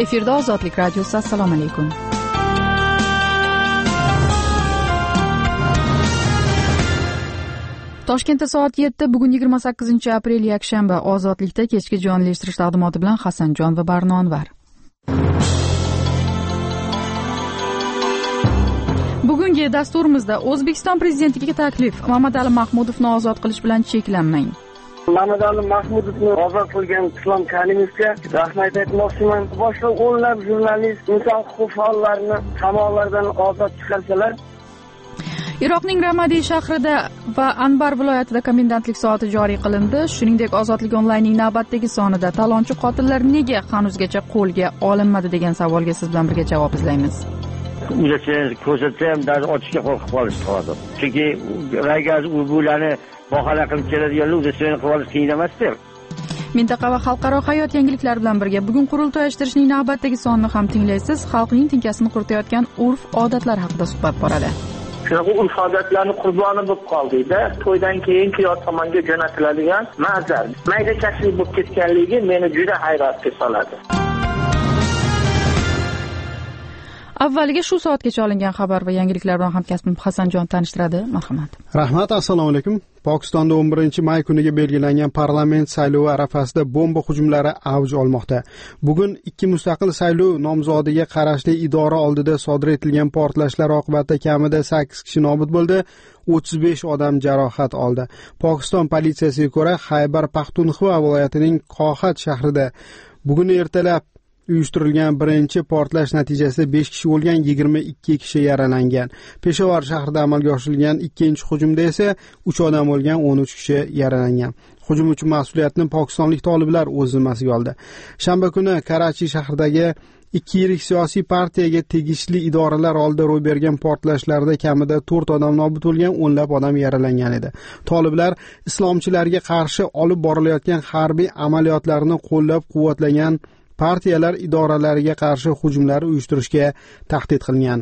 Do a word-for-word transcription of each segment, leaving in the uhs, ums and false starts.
Efirda Ozodlik radiosi. Assalomu alaykum. Toshkentda soat yetti, bugun yigirma sakkizinchi aprel yakshanba. Ozodlikda kechki jonli eshittirish taqdimoti bilan Hasanjon va Barno Anvar. Bugungi dasturimizda O'zbekiston prezidentiga taklif: Mammadali Mahmudovni ozod qilish bilan cheklanmang. Mammadali Mahmudovni ozod qilgan Islom Karimovga rahmat aytmoqchiman. Boshqa o'nlab jurnalist, inson huquq faollarini qamoqlardan ozod chiqarsalar. Iroqning Ramadi shahrida va Anbar viloyatida komendantlik soati joriy qilindi. Shuningdek, Ozodlik onlaynning navbatdagi sonida talonchi qotillar nega hanuzgacha qo'lga olinmadi degan savolga siz bilan birga javob izlaymiz. Ularni ko'rsatsa ham daz ochishga qo'rqib qolishdi hozir. Chunki ragaz u bularni bahona qilib keladiganlar o'zi seni qilib olish qiyin emasdi. Mintaqa va xalqaro hayot yangiliklari bilan birga bugun qurultoy uyushtirishning navbatdagi sonini ham tinglaysiz. Xalqning tinkasini quritayotgan urf-odatlar haqida suhbat boradi. Shunaqa urf-odatlarning qurboni bo'lib qoldik-da. To'ydan keyin kuyov tomonga jo'natiladigan ma'zar, mayda-chachlik bo'lib ketganligi meni juda hayratga soladi. Avvaliga shu soatgacha olingan xabar va yangiliklar bilan hamkasbim Hasanjon tanishtiradi. Marhamat. Rahmat, assalomu alaykum. Pokistonda o'n birinchi may kuniga belgilangan parlament saylovi arafasida bomba hujumlari avj olmoqda. Bugun ikki mustaqil saylov nomzodiga qarashli idora oldida sodir etilgan portlashlar oqibatida kamida sakkiz kishi nobud bo'ldi, o'ttiz besh odam jarohat oldi. Pokiston politsiyasiga ko'ra, Xaybar Paxtunxva viloyatining Qohat shahrida bugun ertalab uyushtirilgan birinchi portlash natijasida besh kishi o'lgan, yigirma ikki kishi yaralangan. Peshawar shahrida amalga oshirilgan ikkinchi hujumda esa uch odam o'lgan, o'n uch kishi yaralangan. Hujum uchun mas'uliyatni pokistonlik toliblar o'z zimmasiga oldi. Shanba kuni Karachi shahridagi ikki yirik siyosiy partiyaga tegishli idoralar oldida ro'y bergan portlashlarda kamida to'rt odam nobud bo'lgan, o'nlab odam yaralangan edi. Toliblar islomchilarga qarshi olib borilayotgan harbiy amaliyotlarni qo'llab-quvvatlagan partiyalar idoralariga qarshi hujumlar uyushtirishga tahdid qilgan.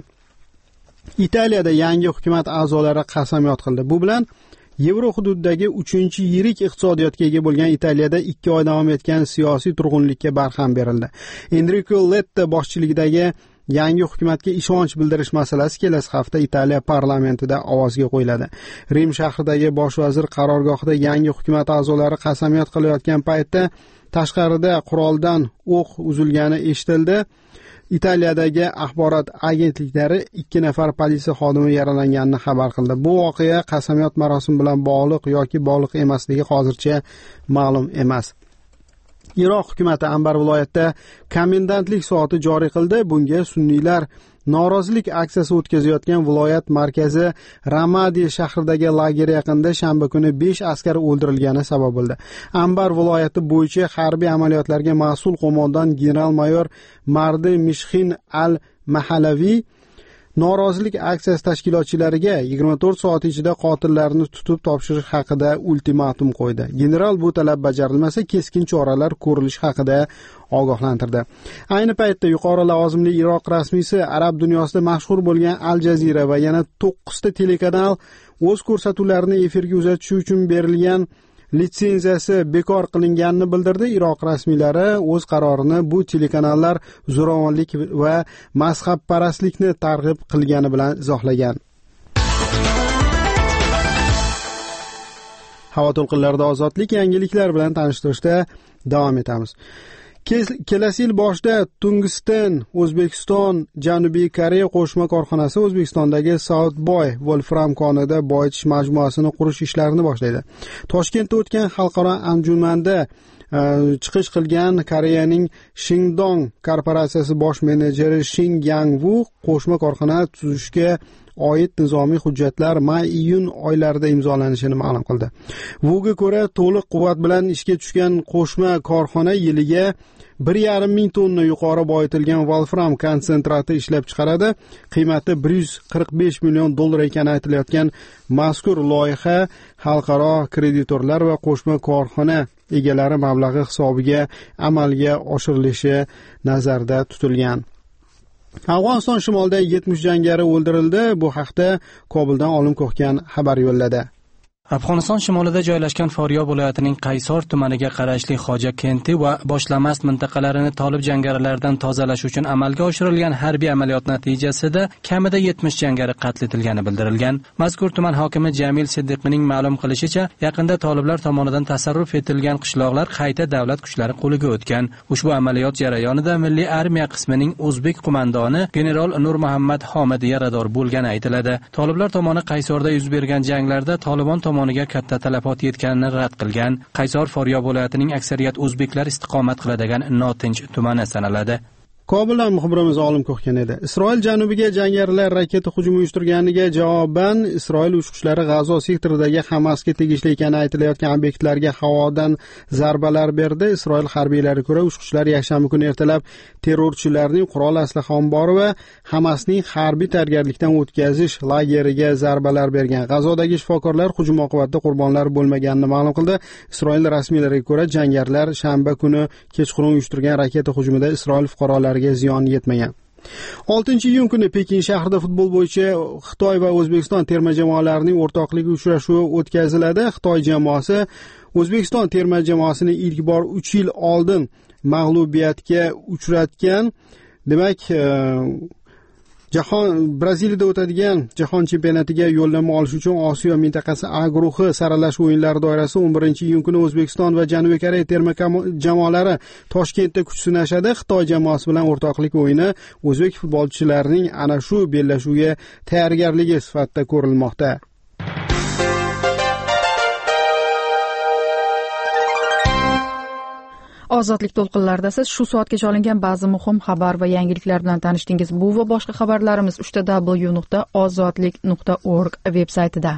Italiyada yangi hukumat a'zolari qasamyod qildi. Bu bilan Yevro hududidagi uchinchi yirik iqtisodiyotga ega bo'lgan Italiyada ikki oy davom etgan siyosiy turg'unlikka barham berildi. Enrico Letta boshchiligidagi yangi hukumatga ishonch bildirish masalasi kelasi hafta Italiya parlamentida ovozga qo'yiladi. Rim shahridagi bosh vazir qarorgohida yangi hukumat a'zolari qasamyod qilayotgan paytda tashqarida quroldan o'q uzilgani eshitildi. Italiyadagi axborot agentliklari ikki nafar politsiya xodimi yaralanganini xabar qildi. Bu voqea qasamyod marosimi bilan bog'liq yoki bog'liq emasligi hozircha ma'lum emas. Iroq hukumati Anbar viloyatida komendantlik soati joriy qildi. Bunga sunniylar norozilik aksiyasi o'tkazayotgan viloyat markazi Ramadi shahridagi lager yaqinida shanba kuni besh askar o'ldirilgani sabab bo'ldi. Anbar viloyati bo'yicha harbiy amaliyotlarga mas'ul qo'mondon general-mayor Mardi Mishxin al-Mahalaviy norozilik aksiyasi tashkilotchilariga yigirma to'rt soat ichida qotillarni tutib topshirish haqida ultimatum qo'ydi. General bu talab bajarilmasa keskin choralar ko'rilishi haqida ogohlantirdi. Ayni paytda yuqori lavozimli Iroq rasmiysi arab dunyosida mashhur bo'lgan Al Jazeera va yana to'qqiz ta telekanal o'z ko'rsatuvlarini efirga uzatish uchun berilgan litsenziyasi bekor qilinganini bildirdi. Iroq rasmiylari o'z qarorini bu telekanallar zo'ravonlik va mazhabparastlikni targ'ib qilgani bilan izohlagan. Havo to'lqinlarida ozodlik yangiliklar bilan tanishtirishda davom etamiz. Kelasi yil boshida Tungsten O'zbekiston Janubiy Koreya qo'shma korxonasi O'zbekistondagi South Boy Wolfram konida boyitish majmuasini qurish ishlarini boshlaydi. Toshkentda o'tgan xalqaro anjumanda chiqish qilgan Koreyaning Shingdong korporatsiyasi bosh menejeri Shin Yang-Woo qo'shma korxona tuzishga oid nizomiy hujjatlar may-iyun oylarida imzolanishini ma'lum qildi. Vuga ko'ra, to'liq quvvat bilan ishga tushgan qo'shma korxona yiliga bir yarim ming tonna yuqori boyitilgan wolfram konsentrati ishlab chiqaradi. Qiymati bir yuz qirq besh million dollar ekani aytilayotgan mazkur loyiha xalqaro kreditorlar va qo'shma korxona egalari mablag'i hisobiga amalga oshirilishi nazarda tutilgan. Afg'oniston shimolida yetmish jangari o'ldirildi. Bu haqda Kobuldan Olim Ko'hgan xabar yo'lladi. Afg'oniston shimolida joylashgan Foryob viloyatining Qaysor tumaniga qarashli Xoja kenti va Boshlamas mintaqalarini tolib jangarilardan tozalash uchun amalga oshirilgan harbiy amaliyot natijasida kamida yetmish jangari qatl etilgani bildirilgan. Mazkur tuman hokimi Jamil Siddiqning ma'lum qilishicha, yaqinda toliblar tomonidan tasarruf etilgan qishloqlar qayta davlat kuchlari qo'liga o'tgan. Ushbu amaliyot jarayonida Milliy armiya qismining o'zbek qo'mondoni general Nur Muhammad Homid yarador bo'lgani aytiladi. Toliblar tomoni Qaysorda yuz bergan janglarda Tolibon tomoniga katta talafot yetganini rad qilgan. Qaysor Foryob viloyatining aksariyat o'zbeklar istiqomat qiladigan notinch tumani sanaladi. Kobuldan muxbirimiz Olim Ko'xgan edi. Isroil janubiga jangarilar raketa hujumi uyushtirganiga javoban Isroil uçqichlari G'azo sektoridagi Hamasga tegishli ekani aytilayotgan obyektlarga havodan zarbalar berdi. Isroil harbiylari ko'ra uçqichlар yakshanba kuni ertalab terrorchilarning qurol aslaha ombori va Hamasning harbiy tayyorgarlikdan o'tkazish lageriga zarbalar bergan. G'azodagi shifokorlar hujum oqibatida qurbonlar bo'lmaganini ma'lum qildi. Isroil rasmiylariga ko'ra jangarilar shanba kuni kechqurun uyushtirgan raketa hujumida Isroil fuqarolari ziyon yetmagan. oltinchi iyun kuni Pekin shahrida futbol bo'yicha Xitoy va O'zbekiston terma jamoalarining o'rtoqlik uchrashuvi o'tkaziladi. Xitoy jamoasi O'zbekiston terma jamoasini ilk bor uch yil oldin mag'lubiyatga uchratgan. Demak, Jahon Braziliyada o'tadigan jahon chempionatiga yo'llanma olish uchun Osiyo mintaqasi A guruhi saralash o'yinlari doirasida o'n birinchi iyun kuni O'zbekiston va Janubiy Koreya terma jamoalari Toshkentda kuch sinashadi. Xitoy jamoasi bilan o'rtoqlik o'yini o'zbek futbolchilarining ana shu bellashuvga tayyorgarligi sifatida ko'rilmoqda. Ozodlik to'lqinlarida siz shu soatgacha olingan ba'zi muhim xabar va yangiliklar bilan tanishdingiz. Bu va boshqa xabarlarimiz uch ta w nuqta ozodlik nuqta org veb-saytida.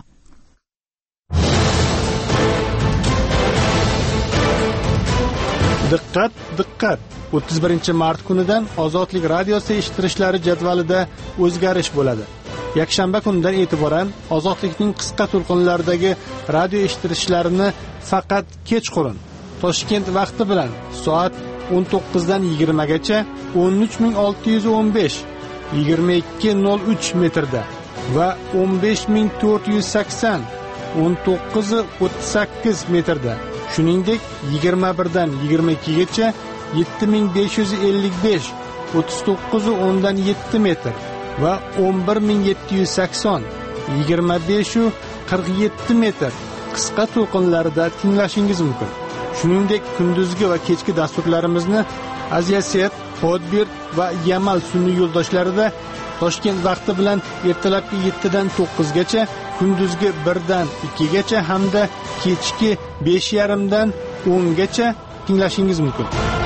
Diqqat, diqqat! o'ttiz birinchi mart kunidan Ozodlik radiosi eshittirishlari jadvalida o'zgarish bo'ladi. Yakshanba kunidan e'tiboran Ozodlikning qisqa to'lqinlaridagi radio eshittirishlarini faqat kechqurun Toshkent vaqti bilan soat o'n to'qqizdan yigirma gacha o'n uch ming olti yuz o'n besh yigirma ikki nol uch metrda va o'n besh ming to'rt yuz sakson o'n to'qqiz o'ttiz sakkiz metrda, shuningdek yigirma birdan yigirma ikki gacha yetti ming besh yuz ellik besh o'ttiz to'qqiz o'ndan yetti metr va o'n bir ming yetti yuz sakson yigirma besh qirq yetti metr qisqa to'lqinlarida tinglashingiz mumkin. Shuningdek, kunduzgi va kechki dasturlarimizni Aziyaset, Podbir va Yamal sun'iy yo'ldoshlarida Toshkent vaqti bilan ertalabki yettidan to'qqiz gacha, kunduzgi birdan ikki gacha hamda kechki besh yarim dan o'n gacha tinglashingiz mumkin.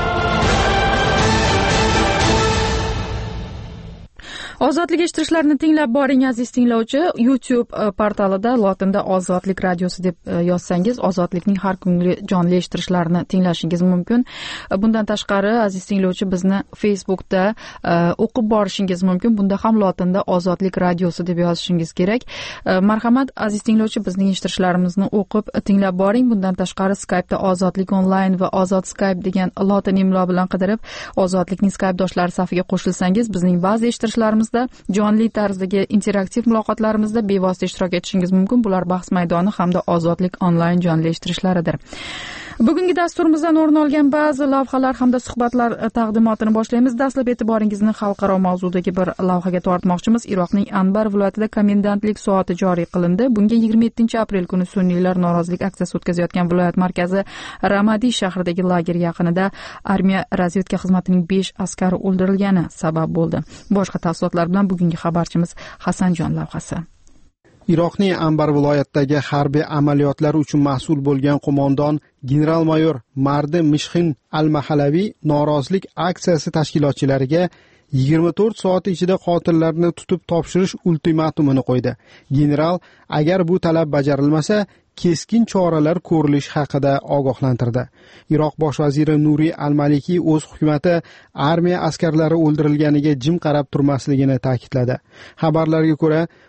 Ozodlik eshittirishlarini tinglab boring aziz tinglovchi. YouTube portalida lotinda Ozodlik radiosi deb yozsangiz, Ozodlikning har kungi jonli eshittirishlarini tinglashingiz mumkin. Bundan tashqari aziz tinglovchi, bizni Facebookda o'qib borishingiz mumkin. Bunda ham lotinda Ozodlik radiosi deb yozishingiz kerak. Marhamat aziz tinglovchi, bizning eshittirishlarimizni o'qib tinglab boring. Bundan tashqari Skype'da Ozodlik onlayn va Ozod Skype degan lotin imlo bilan qidirib Ozodlikning Skype do'stlari safiga qo'shilsangiz, bizning ba'zi eshittirishlarimiz jonli tarzdagi interaktiv muloqotlarimizda bevosita ishtirok etishingiz mumkin. Bular bahs maydoni hamda Ozodlik onlayn jonli eshittirishlaridir. Bugungi dasturimizdan o'rin olgan ba'zi lavhalar hamda suhbatlar taqdimotini boshlaymiz. Dastlab e'tiboringizni xalqaro mavzudagi bir lavhaga tortmoqchimiz. Iroqning Anbar viloyatida komendantlik soati joriy qilindi. Bunga yigirma yettinchi aprel kuni sunniylar norozilik aksiyasi o'tkazayotgan viloyat markazi Ramadi shahridagi lager yaqinida armiya razvedka xizmatining besh askari o'ldirilgani sabab bo'ldi. Boshqa tafsilotlar bilan bugungi xabarchimiz Hasanjon lavhasi. Iroqning Anbar viloyatidagi harbiy amaliyotlar uchun mas'ul bo'lgan qo'mondon general-mayor Mardi Mishxin al-Mahalaviy norozilik aksiyasi tashkilotchilariga yigirma to'rt soat ichida qotillarni tutib topshirish ultimatumini qo'ydi. General agar bu talab bajarilmasa keskin choralar ko'rilishi haqida ogohlantirdi. Iroq bosh vaziri Nuri al-Maliki o'z hukumati armiya askarlari o'ldirilganiga jim qarab turmasligini ta'kidladi. Xabarlarga ko'ra,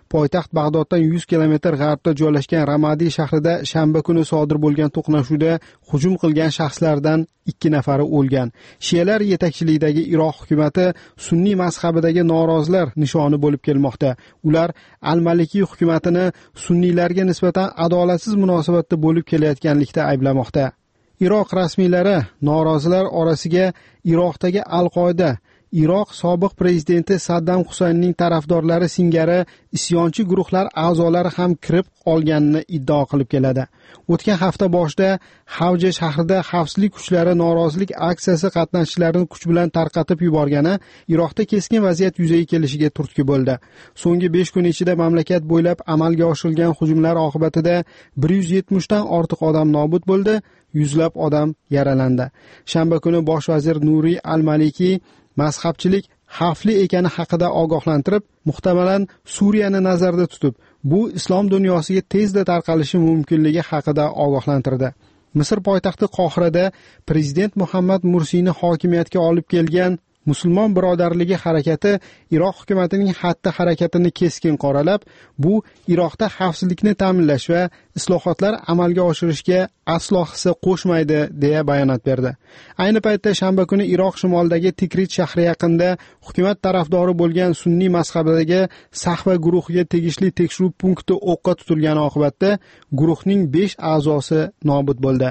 poytaxt Bag'doddan yuz kilometr g'arbda joylashgan Ramadi shahrida shanba kuni sodir bo'lgan to'qnashuvda hujum qilgan shaxslardan ikki nafari o'lgan. Shialar yetakchiligidagi Iroq hukumati sunniy mazhabidagi norozilar nishoni bo'lib kelmoqda. Ular al-Maliki hukumatini sunniylarga nisbatan adolatsiz munosabatda bo'lib kelayotganlikda ayblamoqda. Iroq rasmiylari norozilar orasiga Iroqdagi Al-Qoida, Iroq sobiq prezidenti Saddam Husaynning tarafdorlari singari isyonchi guruhlar a'zolari ham kirib olganini iddao qilib keladi. O'tgan hafta boshida Havja shahrida xavfsizlik kuchlari norozilik aksiyasi qatnashchilarini kuch bilan tarqatib yuborgani Iroqda keskin vaziyat yuzaga kelishiga turtki bo'ldi. So'nggi besh kun ichida mamlakat bo'ylab amalga oshirilgan hujumlar oqibatida bir yuz yetmish dan ortiq odam nobud bo'ldi, yuzlab odam yaralandi. Shanba kuni bosh vazir Nuriy al-Maliki mazhabchilik xavfli ekani haqida ogohlantirib, muhtamalan Suriyani nazarda tutib, bu islom dunyosiga tezda tarqalishi mumkinligi haqida ogohlantirdi. Misr poytaxti Qohirada prezident Muhammad Mursini hokimiyatga olib kelgan Musulmon birodarligi harakati Iroq hukumatining xatti-harakatini keskin qoralab, bu Iroqda xavfsizlikni ta'minlash va islohotlar amalga oshirishga aslo hissa qo'shmaydi deya bayonot berdi. Ayni paytda shanba kuni Iroq shimolidagi Tikrit shahri yaqinida hukumat tarafdori bo'lgan sunniy mazhabidagi Sahva guruhiga tegishli tekshiruv punkti o'qqa tutilgani oqibatda guruhning besh a'zosi nobud bo'ldi.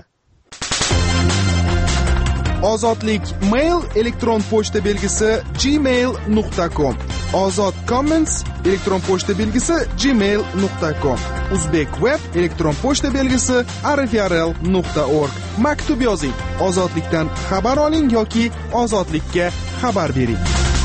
Ozodlik mail elektron pochta belgisi gmail nuqta com. Ozod comments elektron pochta belgisi gmail nuqta com. Uzbek web elektron pochta belgisi arifrl nuqta org. Maktub yozing. Ozodlikdan xabar oling yoki ozodlikka xabar bering.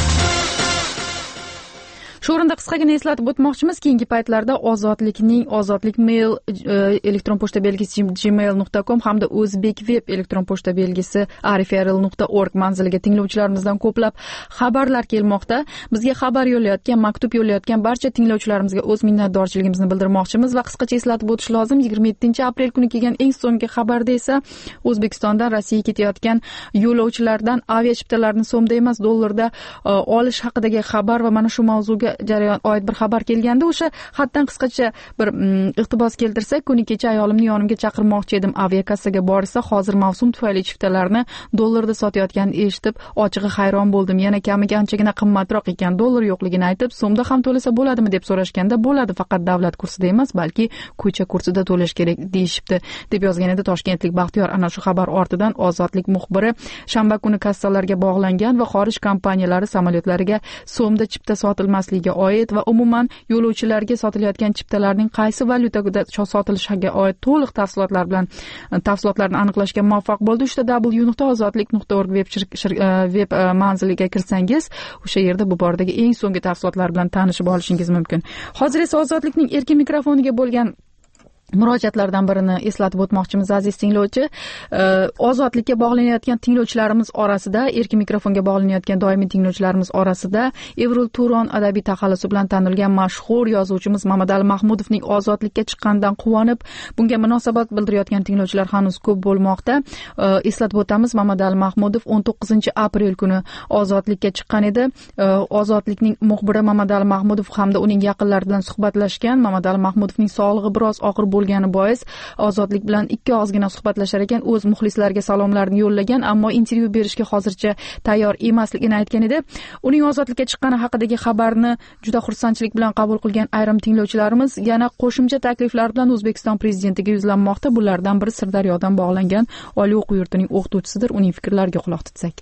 Shu o'rinda qisqagina eslatib o'tmoqchimiz, keyingi paytlarda Ozodlikning Ozodlik mail elektron pochta belgisi gmail nuqta com hamda O'zbek web elektron pochta belgisi arifrl nuqta org manziliga tinglovchilarimizdan ko'plab xabarlar kelmoqda. Bizga xabar yo'llayotgan, maktub yo'llayotgan barcha tinglovchilarimizga o'z minnatdorchiligimizni bildirmoqchimiz va qisqacha eslatib o'tish lozim. yigirma yettinchi aprel kuni kelgan eng so'nggi xabarda esa O'zbekistondan Rossiyaga ketayotgan yo'lovchilardan avia chiptalarni so'mda emas, dollarda olish haqidagi xabar va mana shu mavzuga jarayon oid bir xabar kelganda, o'sha xatdan qisqacha bir iqtibos keltirsak, kuni kecha ayolimni yonimga chaqirmoqchi edim. Aviakassaga borsa, hozir mavsum tufayli chiptalarni dollarda sotayotganini eshitib, ochig'i hayron bo'ldim. Yana kamiga anchagina qimmatroq ekan. Dollar yo'qligini aytib, so'mda ham to'lasa bo'ladimi deb so'rashganda, bo'ladi, faqat davlat kursida emas, balki ko'cha kursida to'lash kerak deyishibdi, deb yozgan edi toshkentlik Baxtiyor. Ana shu xabar ortidan Ozodlik muxbiri shanba kuni kassalarga bog'langan va xorij kompaniyalari samolyotlariga so'mda chipta sotilmasligi oid va umuman yo'lovchilarga sotilayotgan chiptalarning qaysi valyutada sotilishiga oid to'liq tafsilotlar bilan tafsilotlarni aniqlashga muvaffaq bo'ldi. Uchta w nuqta ozodlik nuqta org web web manziliga kirsangiz, o'sha yerda bu boradagi eng so'nggi tafsilotlar bilan tanishib olishingiz mumkin. Hozir esa Ozodlikning erkin mikrofoniga bo'lgan murojaatlardan birini eslatib o'tmoqchimiz, aziz tinglovchi. Ozodlikka bog'lanayotgan tinglovchilarimiz orasida, erkin mikrofonga bog'lanayotgan doimiy tinglovchilarimiz orasida Evrul Turon adabiy taxallusi bilan tanilgan mashhur yozuvchimiz Mamadali Mahmudovning ozodlikka chiqqanidan quvonib, bunga munosabat bildirayotgan tinglovchilar hanuz ko'p bo'lmoqda. Eslatib o'tamiz, Mamadali Mahmudov o'n to'qqizinchi aprel kuni ozodlikka chiqqan edi. Ozodlikning muxbiri Mamadali Mahmudov hamda uning yaqinlari bilan suhbatlashgan. Mamadali Mahmudovning sog'lig'i biroz og'ir bo'lgani bois Ozodlik bilan ikki og'izgina suhbatlashar ekan, o'z muxlislariga salomlarini yo'llagan, ammo intervyu berishga hozircha tayyor emasligini aytgan edi. Uning ozodlikka chiqqani haqidagi xabarni juda xursandchilik bilan qabul qilgan ayrim tinglovchilarimiz yana qo'shimcha takliflar bilan O'zbekiston prezidentiga yuzlanmoqda. Bulardan biri Sirdaryodan bog'langan oliy o'quv yurtining o'qituvchisidir. Uning fikrlariga quloq tutsak.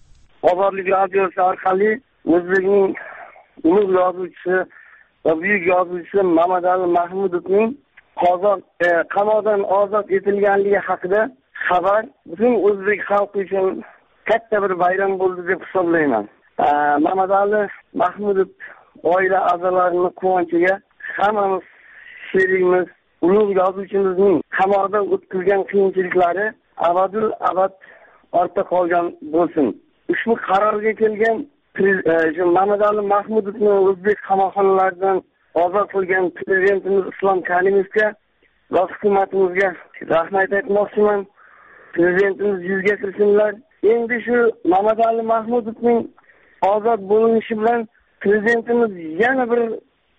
Ozodlik radiosi orqali O'zbekning ulug' yozuvchisi va buyuk yozuvchisi Mamadali Mahmudovning Qozon qamoqdan ozod etilganligi haqida xabar butun o'zbek xalqi uchun katta bir bayram bo'ldi deb hisoblayman. Mamadali Mahmudov oila a'zolarining quvonchiga hammamiz sherigimiz, ulug' yozuvchimizning qamoqda o'tkazgan qiyinchiliklari abadul abad ortda qolgan bo'lsin. Ushbu qarorga kelgan Mamadali Mahmudovni o'zbek qamoqxonalaridan ozod qilgan prezidentimiz Islom Karimovga va hukumatimizga rahmat aytmoqchiman. Prezidentimiz yuzga kirsinlar. Endi shu Mamadali Mahmudovning ozod bo'linishi bilan prezidentimiz yana bir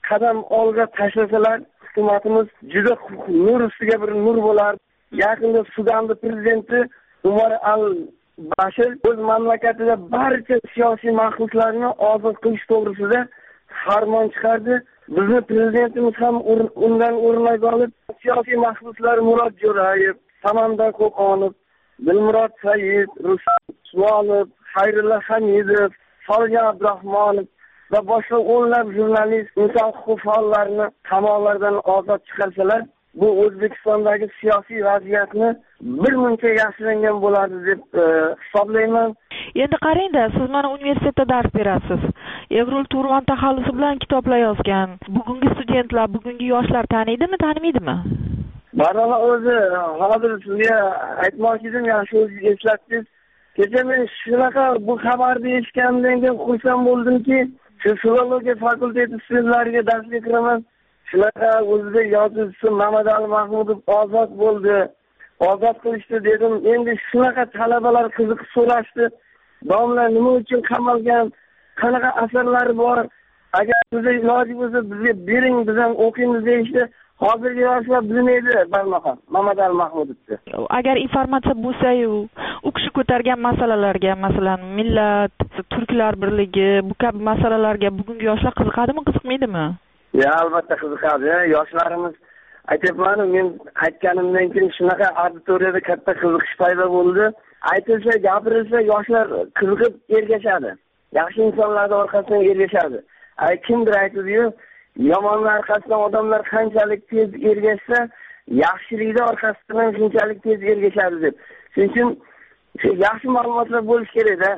qadam olg'a tashlasalar, hukumatimiz juda nur ustiga bir nur bo'lar. Yaqinda Sudanning prezidenti Umar al-Bashir o'z mamlakatida barcha siyosiy mahbuslarni ozod qilish to'g'risida farmon chiqardi. Bizning prezidentimiz ham undan o'rnak olib, siyosiy mahbuslar Murod Jo'rayev, Samandar Qo'qonov, Dilmurod Said, Rustam Usmonov, Xayrullo Hamidov, Solgan Abdurahmonov va boshqa o'nlab jurnalist, inson huquq faollarini qamoqlardan ozod chiqarsalar, bu O'zbekistondagi siyosiy vaziyatni bir muncha yaxshilangan bo'ladi deb e, hisoblayman. Endi qarang-da, siz mana universitetda dars berasiz. Evrul Turvan taxallusi bilan kitoblar yozgan. Bugungi studentlar, bugungi yoshlar taniydimi, tanimaydimi? Barala o'zi hozir sizga aytmoqchi edim, yaxshi o'zingiz eslatdingiz. Kecha men shunaqa bu xabarni eshitganimdan keyin xursand bo'ldimki, shu filologiya fakulteti studentlariga darsga kiraman. Shunaqa o'zbek yozuvchisi Mamadali Mahmudov ozod bo'ldi. Ozod qilishdi dedim. Endi shunaqa talabalar qiziqib so'rashdi. Domla nima uchun qamalgan? Qanaqa asarlari bor? Agar sizga iloji bo'lsa bizga bering, biz ham o'qiymiz deyishdi. Hozirgi yoshlar bilmaydi barmaqa Mamadali Mahmudovni. Agar informatsiya bo'lsa-yu, u kishi ko'targan masalalarga, masalan, millat, turklar birligi, bu kabi masalalarga bugungi yoshlar qiziqadimi, qiziqmaydimi? Ya, albatta qiziqadi. Yoshlarimiz aytibman, men aytganimdan keyin shunaqa auditoriyada katta qiziqish paydo bo'ldi. Aytilsa, gapirilsa, yoshlar qiziqib ergashadi. Yaxshi insonlarning orqasidan ergashadi. Ay kimdir aytdi-yu, yomonlar orqasidan odamlar qanchalik tez ergashsa, yaxshilikning orqasidan shunchalik tez ergashadi deb. Shuning uchun yaxshi ma'lumotlar bo'lish kerak-da.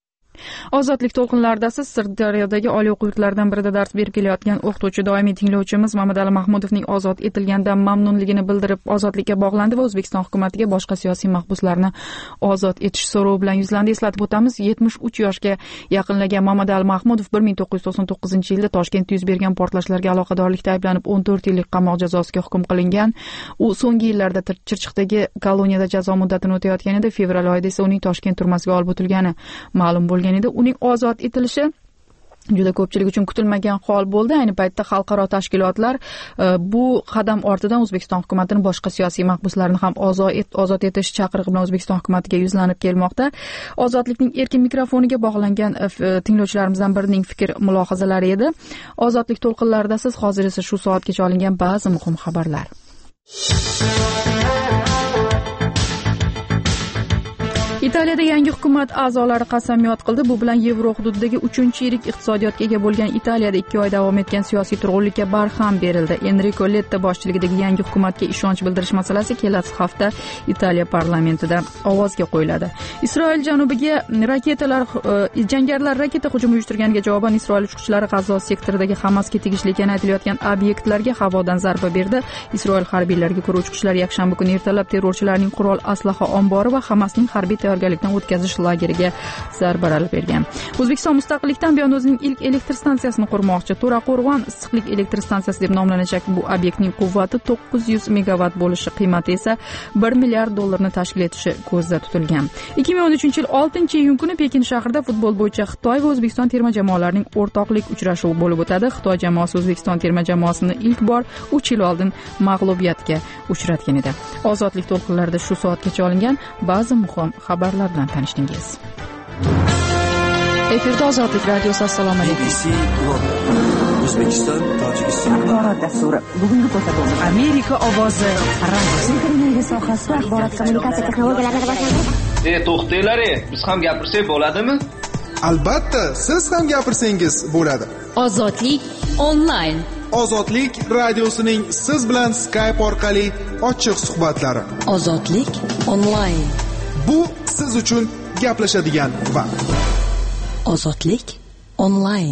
Ozodlik to'lqinlarida siz Sirdaryodagi oliy o'quv yurtlaridan birida dars berib kelayotgan o'qituvchi doimiy tinglovchimiz Mamadali Mahmudovning ozod etilganidan mamnunligini bildirib ozodlikka bog'landi va O'zbekiston hukumatiga boshqa siyosiy mahbuslarni ozod etish so'rovi bilan yuzlandi. Eslatib o'tamiz, yetmish uch yoshga yaqinlagan Mamadali Mahmudov bir ming to'qqiz yuz to'qson to'qqizinchi yilda Toshkentda yuz bergan portlashlarga aloqadorlikda ayblanib o'n to'rt yillik qamoq jazosiga hukm qilingan. U so'nggi yillarda Chirchiqdagi koloniyada jazo muddatini o'tayotgan edi. Fevral oyida esa uning Toshkent turmasiga olib o'tilgani ma'lum bo'lgan. Uning ozod etilishi juda ko'pchilik uchun kutilmagan hol bo'ldi. Ayni paytda xalqaro tashkilotlar bu qadam ortidan O'zbekiston hukumatining boshqa siyosiy mahbuslarni ham ozod et, ozod etish chaqirig'i bilan O'zbekiston hukumatiga yuzlanib kelmoqda. Ozodlikning erkin mikrofoniga bog'langan tinglovchilarimizdan birining fikr mulohazalari edi. Ozodlik to'lqinlarida siz hozir esa shu soatgacha olingan ba'zi muhim xabarlar. Italiyada yangi hukumat a'zolari qasamyod qildi. Bu bilan Yevro hududidagi uchinchi yirik iqtisodiyotga ega bo'lgan Italiyada ikki oy davom etgan siyosiy turg'unlikka barham berildi. Enrico Letta boshchiligidagi yangi hukumatga ishonch bildirish masalasi kelasi hafta Italiya parlamentida ovozga qo'yiladi. Isroil janubiga raketalar jangarilar raketa hujumi uyushtirganiga javoban Isroil uchuvchilari G'azzo sektoridagi Hamasga tegishli ekani aytilayotgan obyektlarga havodan zarba berdi. Isroil harbiylariga ko'ra uchuvchilar yakshanba kuni ertalab terrorchilarning qurol aslaha ombori va Hamasning harbiy tayyorgarlikdan o'tkazish lageriga zarbalar bergan. O'zbekiston mustaqillikdan buyon o'zining ilk elektr stansiyasini qurmoqchi. To'raqo'rg'on issiqlik elektr stansiyasi deb nomlanajak bu obyektning quvvati to'qqiz yuz megavat bo'lishi, qiymati esa bir milliard dollarni tashkil etishi ko'zda tutilgan. ikki ming o'n uchinchi yil oltinchi iyun kuni Pekin shahrida futbol bo'yicha Xitoy va O'zbekiston terma jamoalarining o'rtoqlik uchrashuvi bo'lib o'tadi. Xitoy jamoasi O'zbekiston terma jamoasini ilk bor uch yil oldin mag'lubiyatga uchratgan edi. Ozodlik to'lqinlarida shu soatgacha olingan ba'zi muhim xabarlar bilan tanishdingiz. Efirda Ozodlik radiosi. Assalomu alaykum. O'zbekiston, Tojikiston axborot dasturi. Bugungi ko'rsatuv Amerika ovozi radio sohasida axborot kommunikatsiya texnologiyalarini rivojlantirish. E, to'xtanglar, biz ham gapirsak bo'ladimi? Albatta, siz ham gapirsangiz bo'ladi. Ozodlik onlayn. Ozodlik radiosining siz bilan Skype orqali ochiq suhbatlari. Ozodlik onlayn. Bu siz uchun gaplashadigan vaqt. Ozodlik onlayn.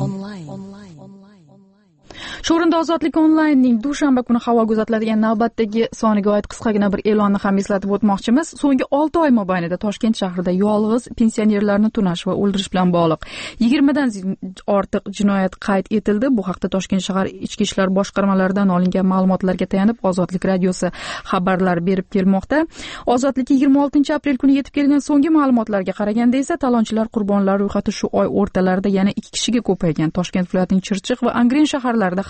Shu o'rinda Ozodlik onlaynning dushanba kuni havo kuzatiladigan navbatdagi soniga oid qisqagina bir e'lonni ham eslatib o'tmoqchimiz. So'nggi olti oy mobaynida Toshkent shahrida yolg'iz pensionerlarni tunash va o'ldirish bilan bog'liq yigirmadan ortiq jinoyat qayd etildi. Bu haqda Toshkent shahar ichki ishlar boshqarmalaridan olingan ma'lumotlarga tayanib Ozodlik radiosi xabarlar berib kelmoqda. Ozodlikka yigirma oltinchi aprel kuni yetib kelgan so'nggi ma'lumotlarga qaraganda esa talonchilar qurbonlar ro'yxati shu oy o'rtalarida yana ikki kishiga ko'paygan. Toshkent viloyatining Chirchiq va Angren shaharlarida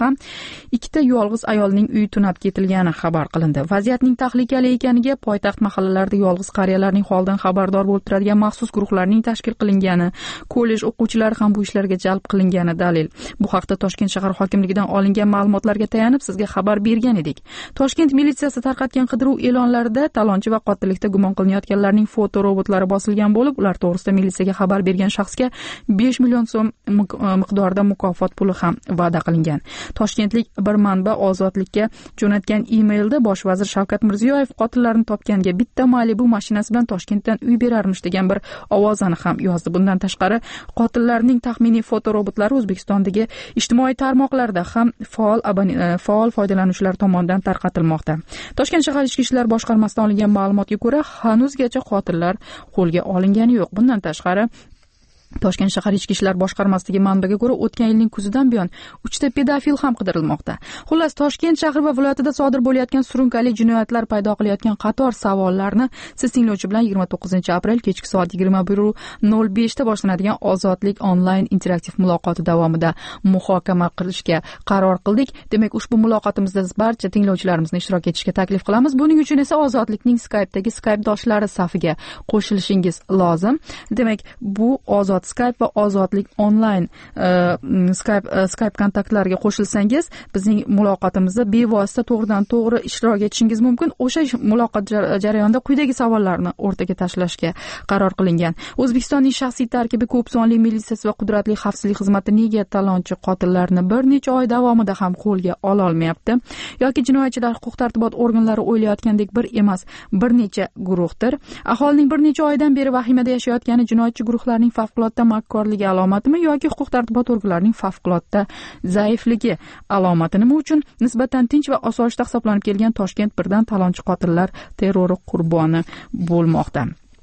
ham ikkita yolg'iz ayolning uyi tunab ketilgani xabar qilindi. Vaziyatning tahlikali ekaniga poytaxt mahallalarida yolg'iz qariyalarning holidan xabardor bo'lib turadigan maxsus guruhlarning tashkil qilingani, kollej o'quvchilari ham bu ishlarga jalb qilingani dalil. Bu haqda Toshkent shahar hokimligidan olingan ma'lumotlarga tayanib sizga xabar bergan edik. Toshkent militsiyasi tarqatgan qidiruv e'lonlarida talonchi va qotillikda gumon qilinayotganlarning foto robotlari bosilgan bo'lib, ular to'g'risida militsiyaga xabar bergan shaxsga besh million so'm miqdorida mukofot puli ham va'da qilingan. Toshkentlik bir manba Ozodlikka jo'natgan e-mailda bosh vazir Shavkat Mirziyoyev qotillarni topganiga bitta Malibu mashinasi bilan Toshkentdan uy berarmish degan bir ovozani ham yozdi. Bundan tashqari, qotillarning taxminiy fotorobotlari O'zbekistondagi ijtimoiy tarmoqlarda ham faol faol foydalanuvchilar tomonidan tarqatilmoqda. Toshkent shahar ichki ishlar boshqarmasidan olingan ma'lumotga ko'ra, hanuzgacha qotillar qo'lga olingani yo'q. Bundan tashqari, Toshkent shahar ichki ishlar boshqarmasidagi manbaga ko'ra, o'tgan yilning kuzidan buyon uchta pedofil ham qidirilmoqda. Xullas, Toshkent shahri va viloyatida sodir bo'layotgan surunkali jinoyatlar paydo qilayotgan qator savollarni siz tinglovchi bilan yigirma to'qqizinchi aprel kechki soat yigirma bir nol besh da boshlanadigan Ozodlik onlayn interaktiv muloqoti davomida muhokama qilishga qaror qildik. Demak, ushbu muloqotimizda biz barcha tinglovchilarimizni ishtirok etishga taklif qilamiz. Buning uchun esa Ozodlikning Skype'dagi Skype doshlari safiga qo'shilishingiz lozim. Demak, bu Ozod Skype va Ozodlik onlayn uh, Skype uh, Skype kontaktlariga qo'shilsangiz, bizning muloqotimizda bevosita to'g'ridan to'g'ri ishtirok etishingiz mumkin. O'sha muloqot jarayonida quyidagi savollarni o'rtaga tashlashga qaror qilingan. O'zbekistonning shaxsiy tarkibi ko'p sonli militsiyasi va qudratli xavfsizlik xizmati nega talonchi qotillarni bir necha oy davomida ham qo'lga ola olmayapti? Yoki jinoyatchilar huquq-tartibot organlari o'ylayotgandek bir emas, bir necha guruhdir. Aholining bir necha oydan beri vahimada yashayotgani jinoyatchi guruhlarning favqulodda makkorligi alomatimi yoki huquq-tartibot organlarining favqulodda zaifligi alomati? Nima uchun nisbatan tinch va osoyishta hisoblanib kelgan Toshkent birdan talonchi qotillar terrori qurboni bo'lmoqda?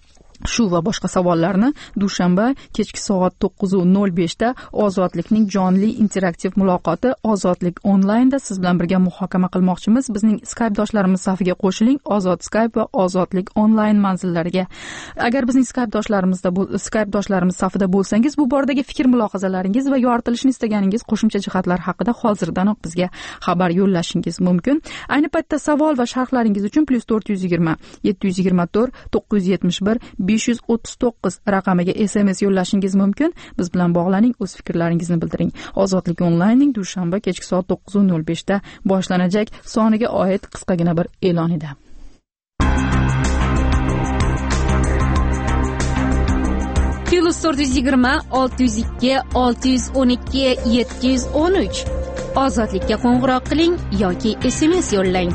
Shu va boshqa savollarni dushanba kechki soat to'qqiz nol besh da Ozodlikning jonli interaktiv muloqoti Ozodlik onlaynda siz bilan birga muhokama qilmoqchimiz. Bizning Skype doshlarimiz safiga qo'shiling. Ozod Skype va Ozodlik onlayn manzillariga. Agar bizning Skype doshlarimizda bu Skype doshlarimiz safida bo'lsangiz, bu boradagi fikr mulohazalaringiz va yoritilishni istaganingiz qo'shimcha jihatlar haqida hozirdanoq bizga xabar yo'llashingiz mumkin. Ayni paytda savol va sharhlaringiz uchun plus to'rt yuz yigirma yetti yuz yigirma to'rt to'qqiz yuz yetmish bir besh yuz o'ttiz to'qqiz raqamiga S M S yo'llashingiz mumkin. Biz bilan bog'laning, o'z fikrlaringizni bildiring. Ozodlik onlaynning dushanba kechki soat to'qqiz nol besh da boshlanajak soniga oid qisqagina bir e'lon edi. Plus to'rt yuz yigirma olti yuz ikki olti yuz o'n ikki yetti yuz o'n uch. Ozodlikka qo'ng'iroq qiling yoki S M S yo'llang.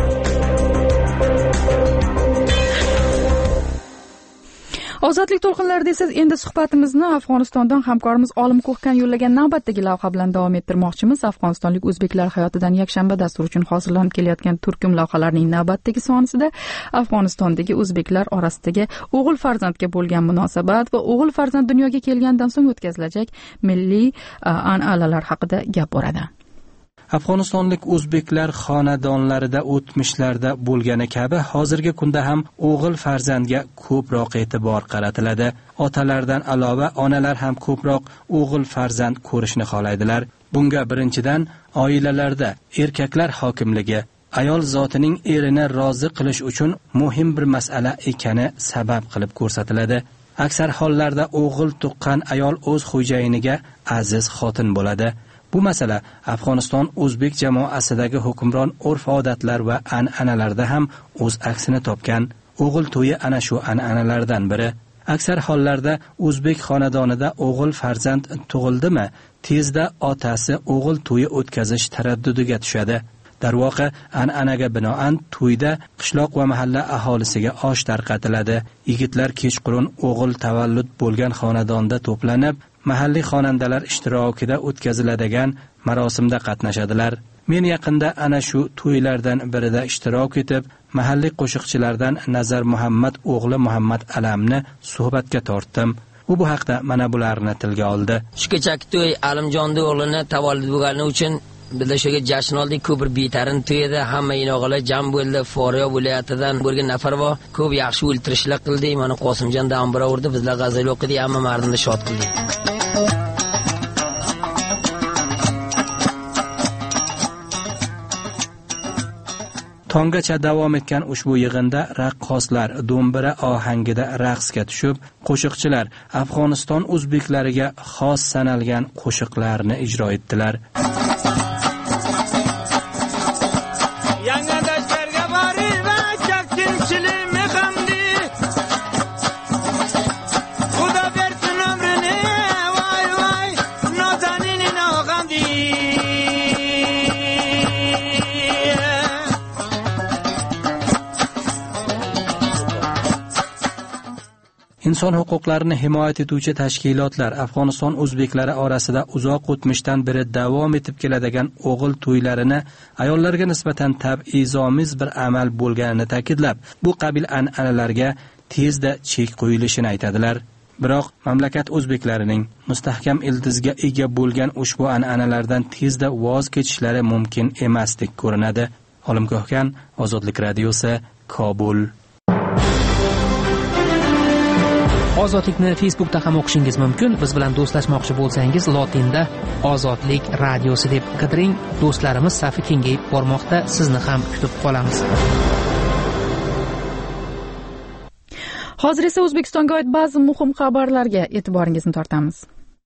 Ozodlik to'lqinlarida esa endi suhbatimizni Afg'onistondan hamkorimiz Olim Ko'hkan yo'llagan navbatdagi lavha bilan davom ettirmoqchimiz. Afg'onistonlik o'zbeklar hayotidan yakshanba dastur uchun hozirlanib kelayotgan turkum lavhalarning navbatdagi sonisida Afg'onistondagi o'zbeklar orasidagi o'g'il farzandga bo'lgan munosabat va o'g'il farzand dunyoga kelgandan so'ng o'tkazilajak milliy an'analar haqida gap boradi. Afg'onistonlik o'zbeklar xonadonlarida o'tmishlarda bo'lgani kabi hozirgi kunda ham o'g'il farzandga ko'proq e'tibor qaratiladi. Otalardan alova onalar ham ko'proq o'g'il farzand ko'rishni xohlaydilar. Bunga birinchidan oilalarda erkaklar hokimligi, ayol zotining erini rozi qilish uchun muhim bir masala ekani sabab qilib ko'rsatiladi. Aksar hollarda o'g'il tuqqan ayol o'z xo'jayiniga aziz xotin bo'ladi. Bu masala Afg'oniston o'zbek jamoasidagi hukmron urf-odatlar va an'analarda ham o'z aksini topgan. O'g'il to'yi ana shu an'analardan biri. Aksar hollarda o'zbek xonadonida o'g'il farzand tug'ildimi, tezda otasi o'g'il to'yi o'tkazish taraddudiga tushadi. Darvoqe, an'anaga binoan to'yda qishloq va mahalla aholisiga osh tarqatiladi. Yigitlar kechqurun o'g'il tavallud bo'lgan xonadonda to'planib, mahalliy xonandalar ishtirokida o'tkaziladigan marosimda qatnashadilar. Men yaqinda ana shu to'ylardan birida ishtirok etib, mahalliy qo'shiqchilardan Nazar Muhammad o'g'li Muhammad Alamni suhbatga tortdim. U bu haqda mana bularni tilga oldi. Shu kechaki to'y Alimjonning o'g'lini tavallud bo'lgani uchun biz shuga jashn oldik. Ko'p bir betarin to'yda hamma inoqalar jam bo'ldi. Foriyo viloyatidan bo'lgan nafar bor. Ko'p yaxshi o'ltirishlar qildik. Mana Qosimjon dambira urdi, bizlar g'azal o'qidik, hamma mardni shod qildik. Tonggacha davom etgan ushbu yig'inda raqqoslar do'mbira ohangida raqsga tushib, qo'shiqchilar Afg'oniston o'zbeklariga xos sanalgan qo'shiqlarni ijro etdilar. Inson huquqlarini himoya etuvchi tashkilotlar Afg'oniston o'zbeklari orasida uzoq o'tmishdan beri davom etib keladigan o'g'il to'ylarini ayollarga nisbatan tab'izomiz bir amal bo'lganini ta'kidlab, bu qabil an'analarga tezda chek qo'yilishini aytadilar. Biroq mamlakat o'zbeklarining mustahkam ildizga ega bo'lgan ushbu an'analardan tezda voz kechishlari mumkin emasdek ko'rinadi. Olimgohgan, Ozodlik radiosi, Kobul. Ozodlikni Facebookda ham o'qishingiz mumkin. Biz bilan do'stlashmoqchi bo'lsangiz, lotinda Ozodlik radiosi deb qidiring. Do'stlarimiz safi kengayib bormoqda. Sizni ham kutib qolamiz. Hozir esa O'zbekistonga oid ba'zi muhim xabarlarga e'tiboringizni tortamiz.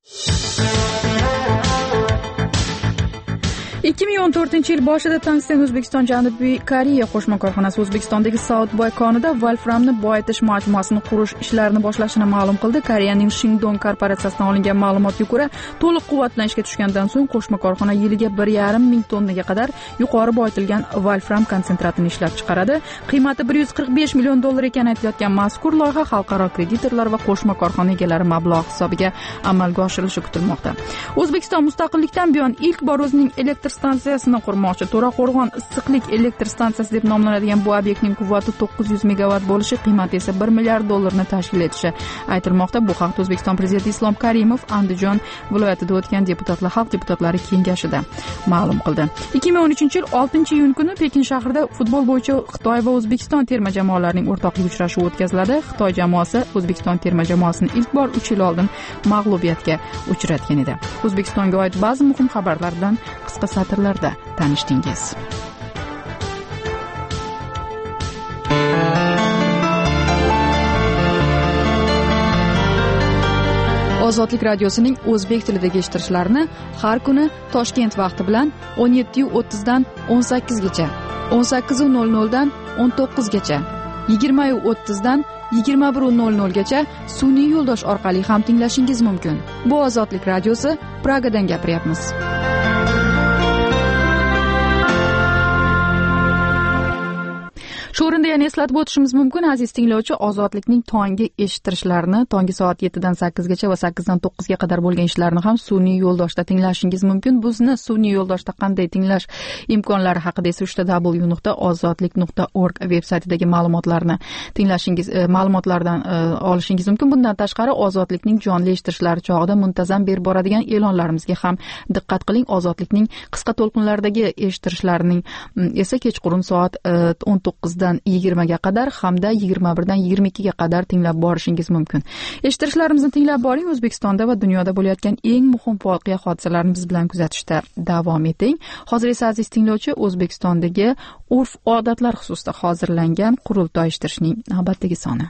ikki ming o'n to'rtinchi yil boshida Tungsten O'zbekiston Janubiy Koreya qo'shma korxonasi O'zbekistondagi Southboy konida Wolframni boyitish majmuasini qurish ishlarini boshlashini ma'lum qildi. Koreyaning Shingdong korporatsiyasidan olingan ma'lumotga ko'ra, to'liq quvvatlanishga tushgandan so'ng qo'shma korxona yiliga bir yarim ming tonnaga qadar yuqori boyitilgan Wolfram konsentratini ishlab chiqaradi. Qiymati bir yuz qirq besh million dollar ekani aytilayotgan mazkur loyiha xalqaro kreditorlar va qo'shma korxona egalari mablag' hisobiga amalga oshirilishi kutilmoqda. O'zbekiston mustaqillikdan buyon ilk bor o'zining elektr stansiyasini qurmoqchi. To'raqo'rg'on issiqlik elektr stansiyasi deb nomlanadigan bu obyektning quvvati to'qqiz yuz megavat bo'lishi, qiymati esa bir milliard dollarni tashkil etishi aytilmoqda. Bu haqda O'zbekiston prezidenti Islom Karimov Andijon viloyatida o'tgan deputatlar xalq deputatlari kengashida ma'lum qildi. ikki ming o'n uchinchi yil oltinchi iyun kuni Pekin shahrida futbol bo'yicha Xitoy va O'zbekiston terma jamoalarining o'rtoqlik uchrashuvi o'tkaziladi. Xitoy jamoasi O'zbekiston terma jamoasini ilk bor uch yil oldin mag'lubiyatga uchratgan edi. O'zbekistonga oid ba'zi muhim xabarlardan qisqa satrlarda tanishdingiz. Ozodlik radiosining o'zbek tilidagi eshittirishlarini har kuni Toshkent vaqti bilan o'n yetti o'ttiz dan o'n sakkiz gacha, o'n sakkiz nol nol dan o'n to'qqiz gacha, yigirma o'ttiz dan yigirma bir nol nol gacha sun'iy yo'ldosh orqali ham tinglashingiz mumkin. Bu Ozodlik radiosi, Pragadan gapiryapmiz. Shu o'rinda yana eslatib o'tishimiz mumkin, aziz tinglovchi, Ozodlikning tongi eshittirishlarini tongi soat yettidan sakkizgacha va sakkizdan to'qqizga qadar bo'lgan ishlarni ham sun'iy yo'ldoshda tinglashingiz mumkin. Bizni sun'iy yo'ldoshda qanday tinglash imkonlari haqida esa uchta w nuqta ozodlik nuqta org veb-saytidagi ma'lumotlarni tinglashingiz ma'lumotlardan olishingiz mumkin. Bundan tashqari, Ozodlikning jonli eshittirishlari chog'ida muntazam berib boradigan e'lonlarimizga ham diqqat qiling. Ozodlikning qisqa to'lqinlardagi eshittirishlarining esa kechqurun soat o'n to'qqiz dan yigirmaga qadar hamda yigirma bir dan yigirma ikkiga qadar tinglab borishingiz mumkin. Eshittirishlarimizni tinglab boring. O'zbekistonda va dunyoda bo'layotgan eng muhim voqea hodisalarni biz bilan kuzatishda davom eting. Hozir esa aziz tinglovchi, O'zbekistondagi urf-odatlar xususida hozirlangan qurultoy eshittirishning navbatdagi soni.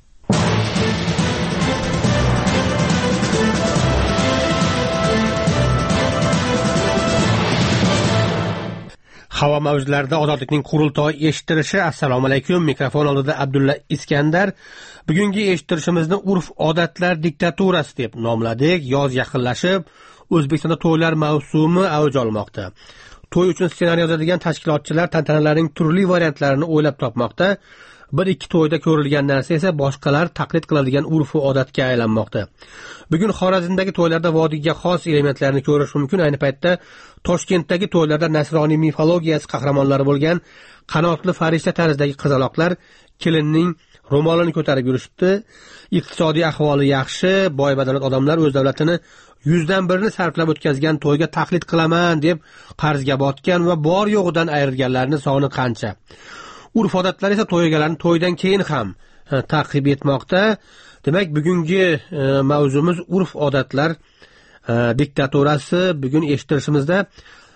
Havo mavjlarida Ozodlikning qurultoy eshittirishi. Assalomu alaykum. Mikrofon oldida Abdulla Iskandar. Bugungi eshittirishimizni urf-odatlar diktaturasi deb nomladik. Yoz yaqinlashib, O'zbekistonda to'ylar mavsumi avj olmoqda. To'y uchun ssenariy yozadigan tashkilotchilar tantanalarning turli variantlarini o'ylab topmoqda. Bir ikki to'yda ko'rilgan narsa esa boshqalar taqlid qiladigan urf-u odatga aylanmoqda. Bugun Xorazmdagi to'ylarda vodiyga xos elementlarni ko'rish mumkin. Ayni paytda Toshkentdagi to'ylarda nasroniy mifologiyasi qahramonlari bo'lgan qanotli farishta tarzdagi qizaloqlar kelinning ro'molini ko'tarib yurishdi. Iqtisodiy ahvoli yaxshi, boy badavlat odamlar o'z davlatini yuzdan birini sarflab o'tkazgan to'yga taqlid qilaman deb qarzga botgan va bor yo'g'idan ayrilganlarning soni qancha? Urf-odatlar esa to'y egalarini to'ydan keyin ham ta'qib etmoqda. Demak, bugungi e, mavzumiz urf-odatlar e, diktaturasi. Bugun eshittirishimizda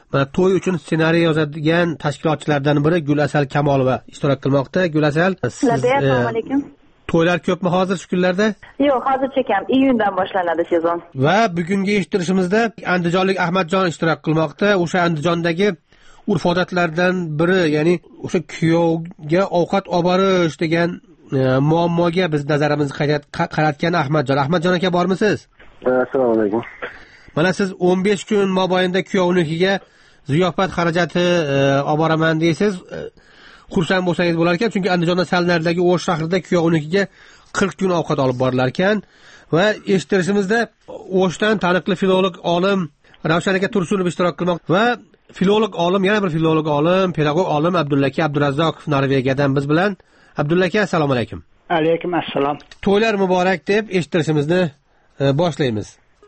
mana to'y uchun ssenariy yozadigan tashkilotchilardan biri Gulasal Kamolova ishtirok qilmoqda. Gulasal, siz assalomu alaykum. To'ylar ko'pmi hozir shu kunlarda? Yo'q, hozircha kam. Iyundan boshlanadi sezon. Va bugungi eshittirishimizda andijonlik Ahmadjon ishtirok qilmoqda. O'sha Andijondagi urf-odatlardan biri, ya'ni o'sha kuyovga ovqat olib borish degan e, muammoga biz nazarimizni qaratgan Ahmadjon. Ahmadjon aka bormisiz? Assalomu alaykum. Mana siz o'n besh kun mobaynida kuyovnikiga ziyofat xarajati e, olib boraman deysiz. E, xursand bo'lsangiz bo'lar ekan, chunki Andijonda sal naridagi O'sh shahrida kuyovnikiga qirq kun ovqat olib borilar ekan. Va eshittirishimizda O'shdan taniqli filolog olim Ravshan aka Tursunov ishtirok qilmoqda va filolog olim, yana bir filolog olim, pedagog olim Abdulla aka Abdurazzoqov Norvegiyadan biz bilan. Abdulla aka, assalomu alaykum. Alaykum assalom. To'ylar muborak deb eshittirishimizni e, boshlaymiz.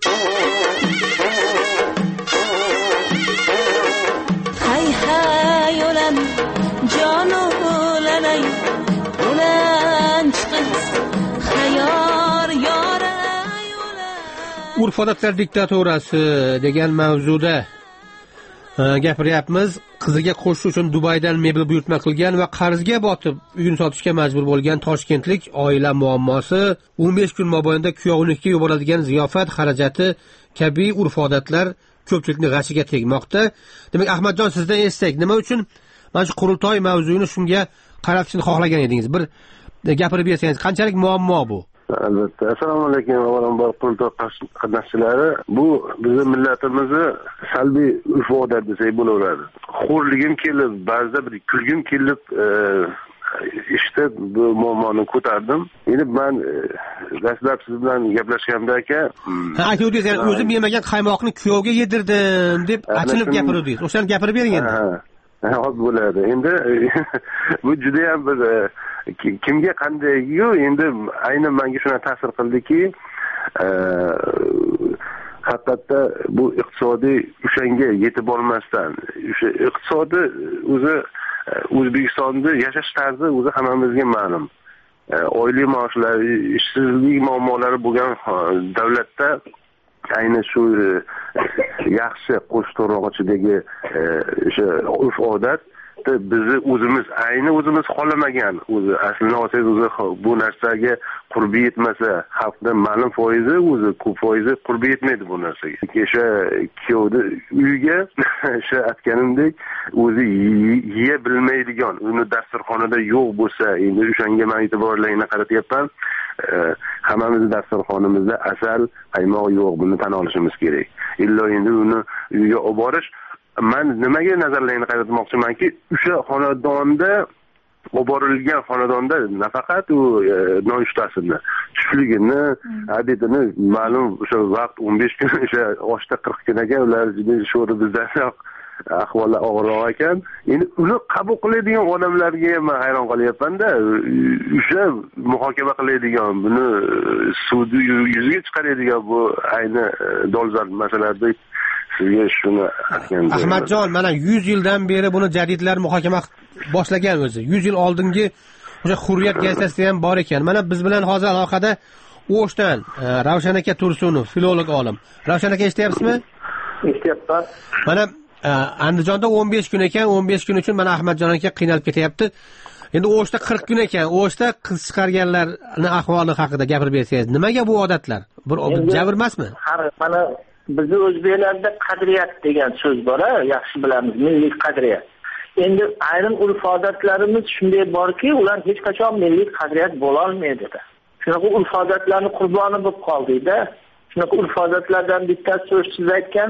Hay hay olam jonulanay ulan chiqis xayor yoray olam. Urf-odatlar diktaturasi degan mavzuda gapiryapmiz. Qiziga qo'shish uchun Dubaydan mebel buyurtma qilgan va qarzga botib uyini sotishga majbur bo'lgan toshkentlik oila muammosi, o'n besh kun mobaynida kuyovnikiga yuboriladigan ziyofat xarajati kabi urf-odatlar ko'pchilikni g'ashiga tegmoqda. Demak, Ahmadjon, sizdan eshitsak, nima uchun mana shu qurultoy mavzuyini shunga qaratishni xohlagan edingiz? Bir gapirib bersangiz, qanchalik muammo bu? Albatta. Assalomu alaykum avvalambor qurultoy qatnashchilari. Bu bizning millatimizni salbiy urf-odat desak bo'laveradi. Xo'rligim kelib, ba'zida bir kulgim kelib işte bu muammoni ko'tardim. Endi men dastlab siz bilan gaplashganda aka, ha, aytdingiz, ya'ni o'zim yemagan qaymoqni kuyovga yedirdim deb achinib gapirdingiz. O'shani gapirib bering endi. Ha, hozir bo'ladi. Endi bu juda ham bir kimga qanday-yu, endi aynan menga shuna ta'sir qildiki, haqiqatda bu iqtisodiy o'shanga yetib olmasdan, o'sha iqtisodi o'zi O'zbekistonda yashash tarzi o'zi hammamizga ma'lum. Oylik maoshlar, ishsizlik muammolari bo'lgan davlatda ayni shu yaxshi qo'sh to'rog'ichidagi o'sha urf-odat bizni o'zimiz ayni o'zimiz xohlamagan, o'zi aslini olsangiz o'zi bu narsaga qurbi yetmasa, xalqning ma'lum foizi o'zi ko'p foizi qurbi yetmaydi bu narsaga. O'sha kuyovni uyiga o'sha aytganimdek o'zi yeya bilmaydigan, uni dasturxonida yo'q bo'lsa, endi o'shanga men e'tiborlarni qaratyapman. Hammamiz dasturxonimizda asal, qaymoq yo'q, buni tan olishimiz kerak. Illo endi uni uyga olib borish, men nimaga nazarlarni qaratmoqchimanki, o'sha xonadonda olib borilgan xonadonda nafaqat u nonushtasini, tushligini, obedini ma'lum o'sha vaqt o'n besh kun, o'sha oshda qirq kun ekan, ular juda sho'ri bizdan ahvollar og'irroq ekan. Endi uni qabul qiladigan odamlarga ham hayron qolyapman-da. O'sha muhokama qiladigan, buni sudni yuziga chiqaradigan bu ayni dolzarb masalalar. Sizga shuni aytgandim. Ahmadjon, mana yuz yildan beri buni jadidlar muhokama boshlagan o'zi. yuz yil oldingi o'sha Hurriyat gazetasi ham bor ekan. Mana biz bilan hozir aloqada O'shdan Ravshan aka Tursunov, filolog olim. Ravshan aka, eshityapsizmi? Eshityapman. Mana Andijonda o'n besh kun ekan, o'n besh kun uchun mana Ahmadjon aka qiynalib ketyapti. Endi O'shda qirq kun ekan. O'shda qiz chiqarganlarning ahvoli haqida gapirib bersangiz, nimaga bu odatlar? Bir jabr emasmi? Har mana bizni o'zbeklarda qadriyat degan so'z bor, yaxshi bilamiz, milliy qadriyat. Endi ayrim urf-odatlarimiz shunday borki, ular hech qachon milliy qadriyat bo'la olmaydi. Shunaqa urf-odatlarni qurboni bo'lib qoldik-da. Shunaqa urf-odatlardan bittasi siz aytgan,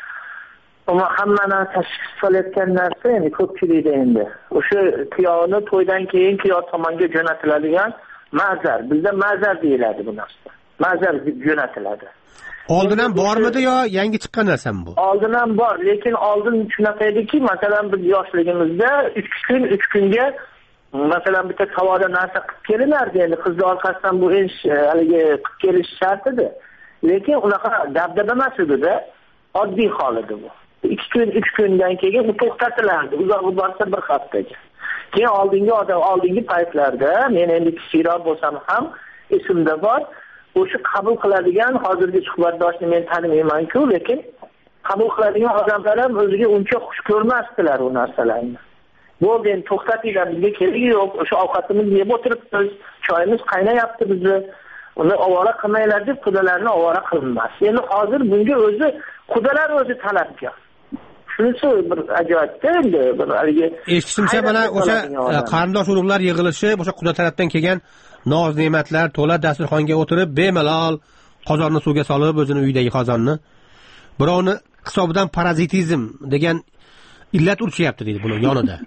ammo hammani tashxis solayotgan narsa endi ko'pchilikda endi o'sha kuyovni to'ydan keyin kuyov tomonga jo'natiladigan ma'zar. Bizda ma'zar deyiladi bu narsa. Ma'zar jo'natiladi. Oldin ham bormidi yo yangi chiqqan narsami bu? Oldin ham bor, lekin oldin shunaqa ediki, masalan biz yoshligimizda uch kun uch kunga masalan bitta tavoda narsa qilib kelinardi. Endi qizni orqasidan bu ish haligi qilib kelish shart edi. Lekin unaqa dabdaba emas edi-da, oddiy hol edi bu. ikki kun uch kundan keyin bu to'xtatilardi. Uzoq borsa bir haftaga. Keyin oldingi odam oldingi paytlarda men endi kichikroq bo'lsam ham esimda bor. O'sha qabul qiladigan hozirgi suhbatdoshni men tanimayman-ku, lekin qabul qiladigan odamlar ham o'ziga uncha xush ko'rmasdilar u narsalarni. Bo'ldi, endi to'xtatinglar, bizga keragi yo'q, o'sha ovqatimizni yeb o'tiribmiz, choyimiz qaynayapti bizni. Uni ovora qilmanglar deb qudalarni ovora qilinmas. Endi hozir bunga o'zi qudalar o'zi talabgor. Shunisi bir ajoyibda endi bir haligi eshitishimcha mana o'sha qarindosh urug'lar yig'ilishi, o'sha quda tarafdan kelgan noz ne'matlar to'la dasturxonga o'tirib bemalol qozonni suvga solib o'zini uyidagi qozonni birovni hisobidan parazitizm degan illat urchyapti deydi buni yonida.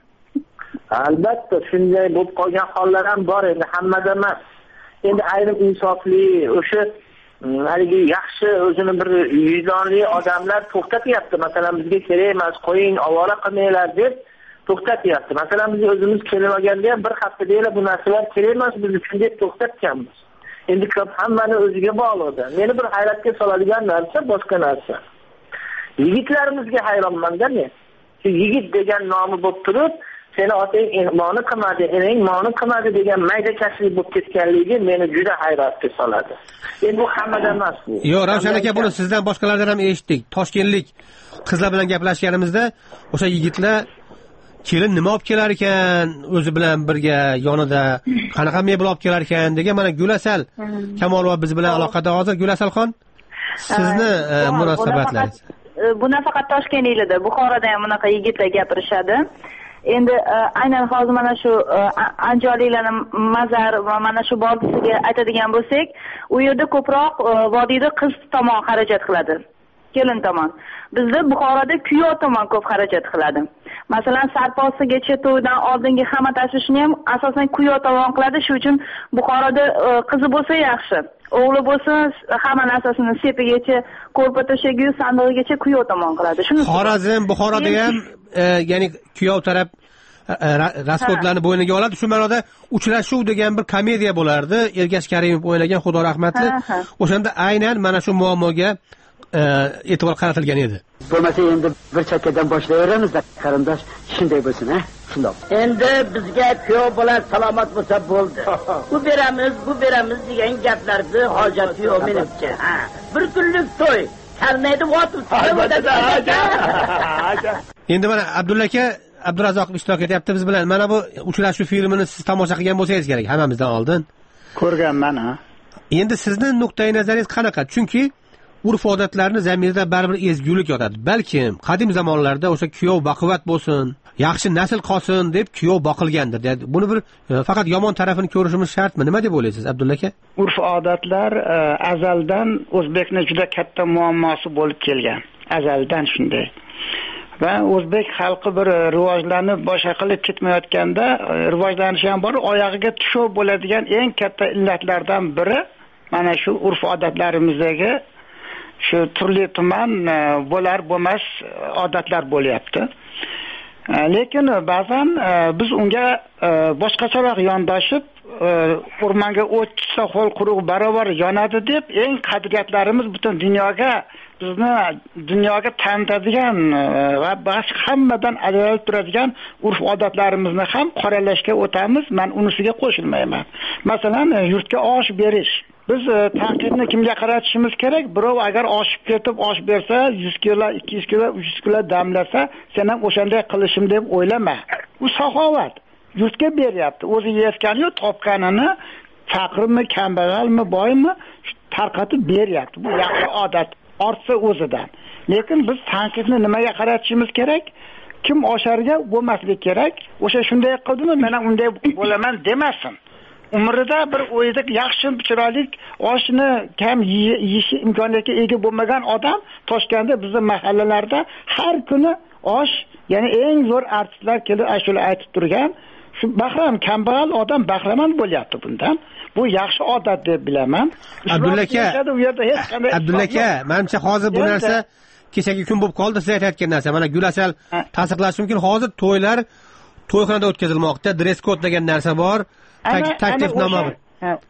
Albatta shunday bo'lib qolgan hollar ham bor, endi hammada emas. Endi ayrim insofli o'sha haligi yaxshi o'zini bir vijdonli odamlar to'xtatyapti. Masalan, bizga kerak emas, qo'ying, ovora qilmanglar deb to'xtatyapti. Masalan, biz o'zimiz kelib olganda ham bir hafta deyla bu narsalar kerak emas biz uchun deb to'xtatganmiz. Endi ko'p hammani o'ziga bog'ladi. Meni bir hayratga soladigan narsa boshqa narsa. Yigitlarimizga hayronman-da men. Shu yigit degan nomi bo'lib turib, seni otang ma'ni qilmadi, enang ma'ni qilmadi degan mayda kaslik bo'lib ketganligi meni juda hayratga soladi. Endi bu hammada emas bu. Yo'q, Ravshan aka, buni sizdan boshqalardan ham eshitdik. Toshkentlik qizlar bilan gaplashganimizda o'sha yigitlar kelin nima olib kelar ekan, o'zi bilan birga yonida qanaqa mebel olib kelar ekan degan mana Gulasal Kamolova biz bilan aloqada hozir. Gulasalxon, sizni munosabatlaringiz. Bu nafaqat Toshkentliklarda, Buxoroda ham bunaqa yigitlar gapirishadi. Endi aynan hozir mana shu andijonliklarni mazar va mana shu vodiysiga aytadigan bo'lsak, u yerda ko'proq vodiyda qiz tomon xarajat qiladi, kelin tomon. Bizda Buxoroda kuyov tomon ko'p xarajat qiladi. Masalan, sarposigacha to'ydan oldingi hamma tashvishni ham asosan kuyov tomon qiladi. Shuning uchun Buxoroda qizi bo'lsa yaxshi, o'g'li bo'lsa hamma narsasini sepigacha, ko'rpa to'shagiyu sandig'igacha kuyov tomon qiladi. Shuni Xorazm, Buxoroda ham e, ya'ni kuyov taraf rasxodlarni bo'yniga oladi. Shu ma'noda Uchrashuv degan bir komediya bo'lardi. Ergash Karimov o'ynagan, Xudo rahmatli. O'shanda aynan mana shu muammoga e'tibor qaratilgan edi. Bo'lmasa endi bir chakkadan boshlayveramiz, qarindosh, shunday bo'lsin, ha? Shundoq. Endi bizga kuyov bolar salomat bo'lsa bo'ldi. Bu beramiz, bu beramiz degan gaplarni hojati yo'q menimcha. Bir kunlik to'y karnaydi o'tib endi mana Abdulla aka, Abdurazzoq ishtirok etyapti biz bilan. Mana bu Uchrashuv filmini siz tomosha qilgan bo'lsangiz kerak hammamizdan oldin. Ko'rganman, ha. Endi sizning nuqtai nazaringiz qanaqa? Chunki urf-odatlarni zamirida baribir ezgulik yotadi. Balkim qadim zamonlarda o'sha kuyov baquvvat bo'lsin, yaxshi nasl qolsin deb kuyov boqilgandir. Buni bir faqat yomon tarafini ko'rishimiz shartmi? Nima deb o'ylaysiz, Abdulla aka? Urf-odatlar azaldan o'zbekning juda katta muammosi bo'lib kelgan. Azaldan shunday. Va o'zbek xalqi bir rivojlanib boshqa qilib ketmayotganda, rivojlanishi ham bor, oyog'iga tushov bo'ladigan eng katta illatlardan biri mana shu urf-odatlarimizdagi shu turli tuman bo'lar bo'lmas odatlar bo'lyapti. Lekin ba'zan biz unga boshqacharoq yondoshib, o'rmonga o't tushsa ho'l quruq barobar yonadi deb eng qadriyatlarimiz butun dunyoga bizni dunyoga tanitadigan va boshqa hammadan ajralib turadigan urf-odatlarimizni ham qoralashga o'tamiz. Men unisiga qo'shilmayman. Masalan, yurtga osh berish. Biz tanqidni kimga qaratishimiz kerak? Birov agar oshib ketib osh bersa, yuz kilo, ikki yuz kilo, uch yuz kilo damlasa, sen ham o'shanday qilishim deb o'ylama. Bu saxovat. Yurtga beryapti. O'zi yeyotgani-yu, topganini faqirmi, kambag'almi, boymi tarqatib beryapti. Bu yaxshi odat. Ortsa o'zidan. Lekin biz tanqidni nimaga qaratishimiz kerak? Kim osharga bo'lmaslik kerak. O'sha shunday qildimi, men ham unday bo'laman demasin. Umrida bir o'yida yaxshi chiroyli oshni kam yeyish imkoniyatiga ega bo'lmagan odam Toshkentda bizning mahallalarda har kuni osh, ya'ni eng zo'r artistlar kelib ashula aytib turgan, shu bahram kambag'al odam bahramand bo'lyapti bundan. Bu yaxshi odat deb bilaman. Abdulla aka, Abdulla aka, menimcha hozir bu narsa kechagi kun bo'lib qoldi, siz aytayotgan narsa. Mana Gulasal tasdiqlashi mumkin. Hozir to'ylar to'yxonada o'tkazilmoqda, dress code degan narsa bor. Taklifnoma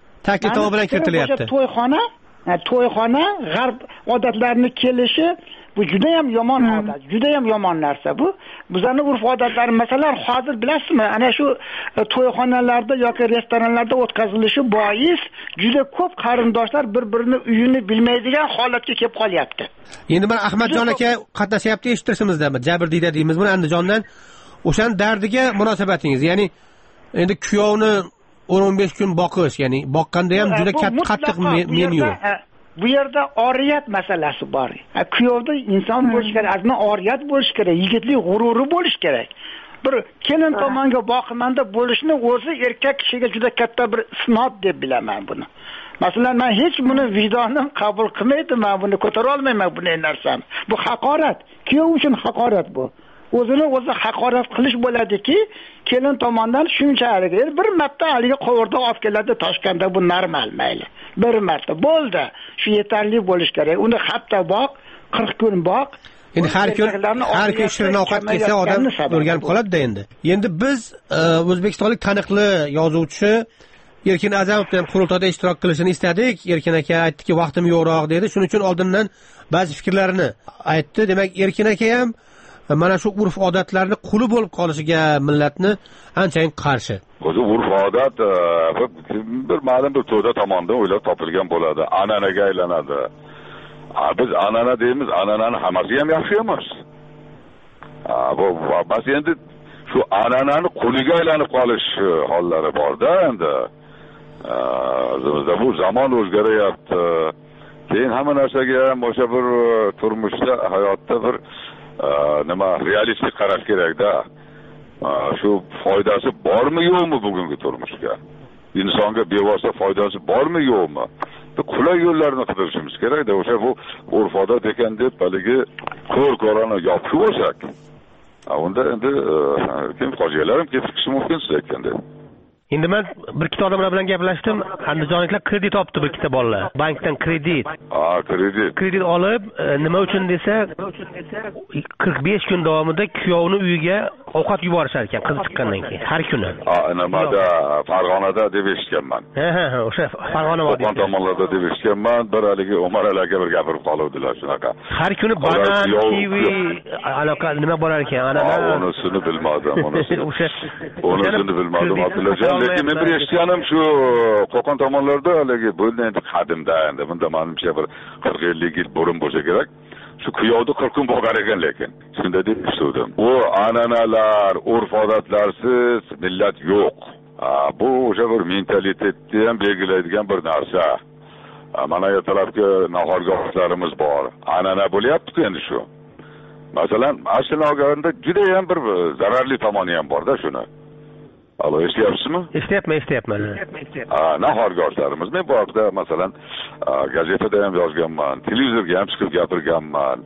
taklifnoma bilan kiritilyapti. To'yxona, to'yxona g'arb odatlarining kelishi, bu juda ham yomon odat, juda ham yomon narsa bu. Bizlarning urf odatlari masalan hozir bilasizmi, ana shu to'yxonalarda yoki restoranlarda o'tkazilishi bois juda ko'p qarindoshlar bir-birini uyini bilmaydigan holatga kelib qolyapti. Endi mana Ahmadjon aka qatnashyapti eshittirishimizda, Jabrdiyda deymiz buni Andijondan. O'shan dardiga munosabatingiz, ya'ni endi kuyovni o'n besh kun boqish, ya'ni boqqanda ham juda katta qattiq menyu. Bu yerda oriyat masalasi bor. Kuyovda inson bo'lish kerak, azmi oriyat bo'lish kerak, yigitlik g'ururi bo'lish kerak. Bir kelin tomonga boqimanda bo'lishni o'zi erkak kishiga juda katta bir isnod deb bilaman buni. Masalan, men hech buni vijdonim qabul qilmaydi, men buni ko'tara olmayman bunday narsani. Bu haqorat, kuyov uchun haqorat bu. O'zini o'zi haqorat qilish bo'ladiki, kelin tomondan shunchalik bir marta haligi qovurdoq olib keladi Toshkentda, bu normal mayli. Bir marta bo'ldi. Shu yetarli bo'lish kerak. Uni hafta boq, qirq kun boq. Endi har kun har kun shirin ovqat yesa odam o'rganib qoladi-da endi. Endi biz o'zbekistonlik taniqli yozuvchi Erkin A'zamov bilan qurultoyda ishtirok qilishini istadik. Erkin aka aytdiki, vaqtim yo'qroq dedi. Shuning uchun oldindan ba'zi fikrlarini aytdi. Demak, Erkin aka ham mana shu urf odatlarni quli bo'lib qolishiga millatni anchayin qarshi. O'zi urf odat bir ma'lum bir to'da tomonidan o'ylab topilgan bo'ladi, an'anaga aylanadi. Biz an'ana deymiz, an'anani hammasi ham yaxshi emas. Bu bas endi shu an'anani quliga aylanib qolish hollari bor-da endi. Bizda bu zamon o'zgaryapti. Keyin hamma narsaga ham o'sha bir turmushda, hayotda bir nima realistik qarash kerak-da. Shu foydasi bormi yo'qmi bugungi turmushga? Insonga bevosita foydasi bormi yo'qmi? Qulay yo'llarni qidirishimiz kerak-da. O'sha bu urf odat ekan deb haligi ko'r-ko'rani yopib olsak, unda endi kim qo'shganlarim ketib chiqishi mumkin siz aytgandek. Endi men bir ikkita odamlar bilan gaplashdim. Andijonliklar kredit olibdi bir ikkita bolalar. Bankdan kredit. Ha, kredit. Kredit olib, nima uchun desa, qirq besh kun davomida kuyovni uyiga ovqat yuborishar ekan qiz chiqqandan keyin har kuni. Ha, nimada Farg'onada deb eshitganman. Ha, ha, ha, o'sha Farg'ona vodiysi. Qo'qon tomonlarda deb eshitganman. Bir haligi Umar aka bir gapirib qoluvdilar shunaqa. Har kuni banan, kiwi, aloqa nima borar ekan? Ana unisini bilmadim, unisini. O'sha unisini bilmadim, Abdullajon. Lekin men bir eshitganim shu Qo'qon tomonlarda haligi bo'ldi endi qadimda endi bunda menimcha bir qirq ellik yil burun bo'lsa kerak. Shu kuyovni qirq kun boqar ekan lekin. Shunda deb eshitdim. U an'analar, urf-odatlarsiz millat yo'q. Bu o'sha bir mentalitetni ham belgilaydigan bir narsa. Mana ertalabki nahorgohlarimiz bor. An'ana bo'lyapti endi shu. Masalan, ashnogarda juda ham bir zararli tomoni ham bor-da shuni. Alo, eshityapsizmi? Eshityapman, eshityapman. Nahorgohlarimiz. Men bu haqda masalan gazetada ham yozganman, televizorga ham chiqib gapirganman.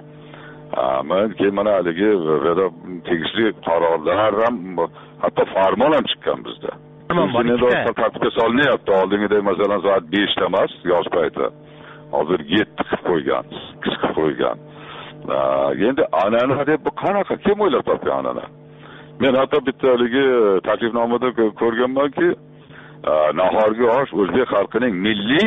Men keyin mana haligi tegishli qarorlar ham, hatto farmon ham chiqqan bizda. Endi tartibga solinyapti. Oldingidek masalan soat beshda emas, yoz payti. Hozir yetti qilib qo'ygan, ikki qilib qo'ygan. Endi an'ana deb bu qanaqa, kim o'ylab topgan an'ana? Men hatto bitta haligi taklifnomada ko'rganmanki, nahorgi osh o'zbek xalqining milliy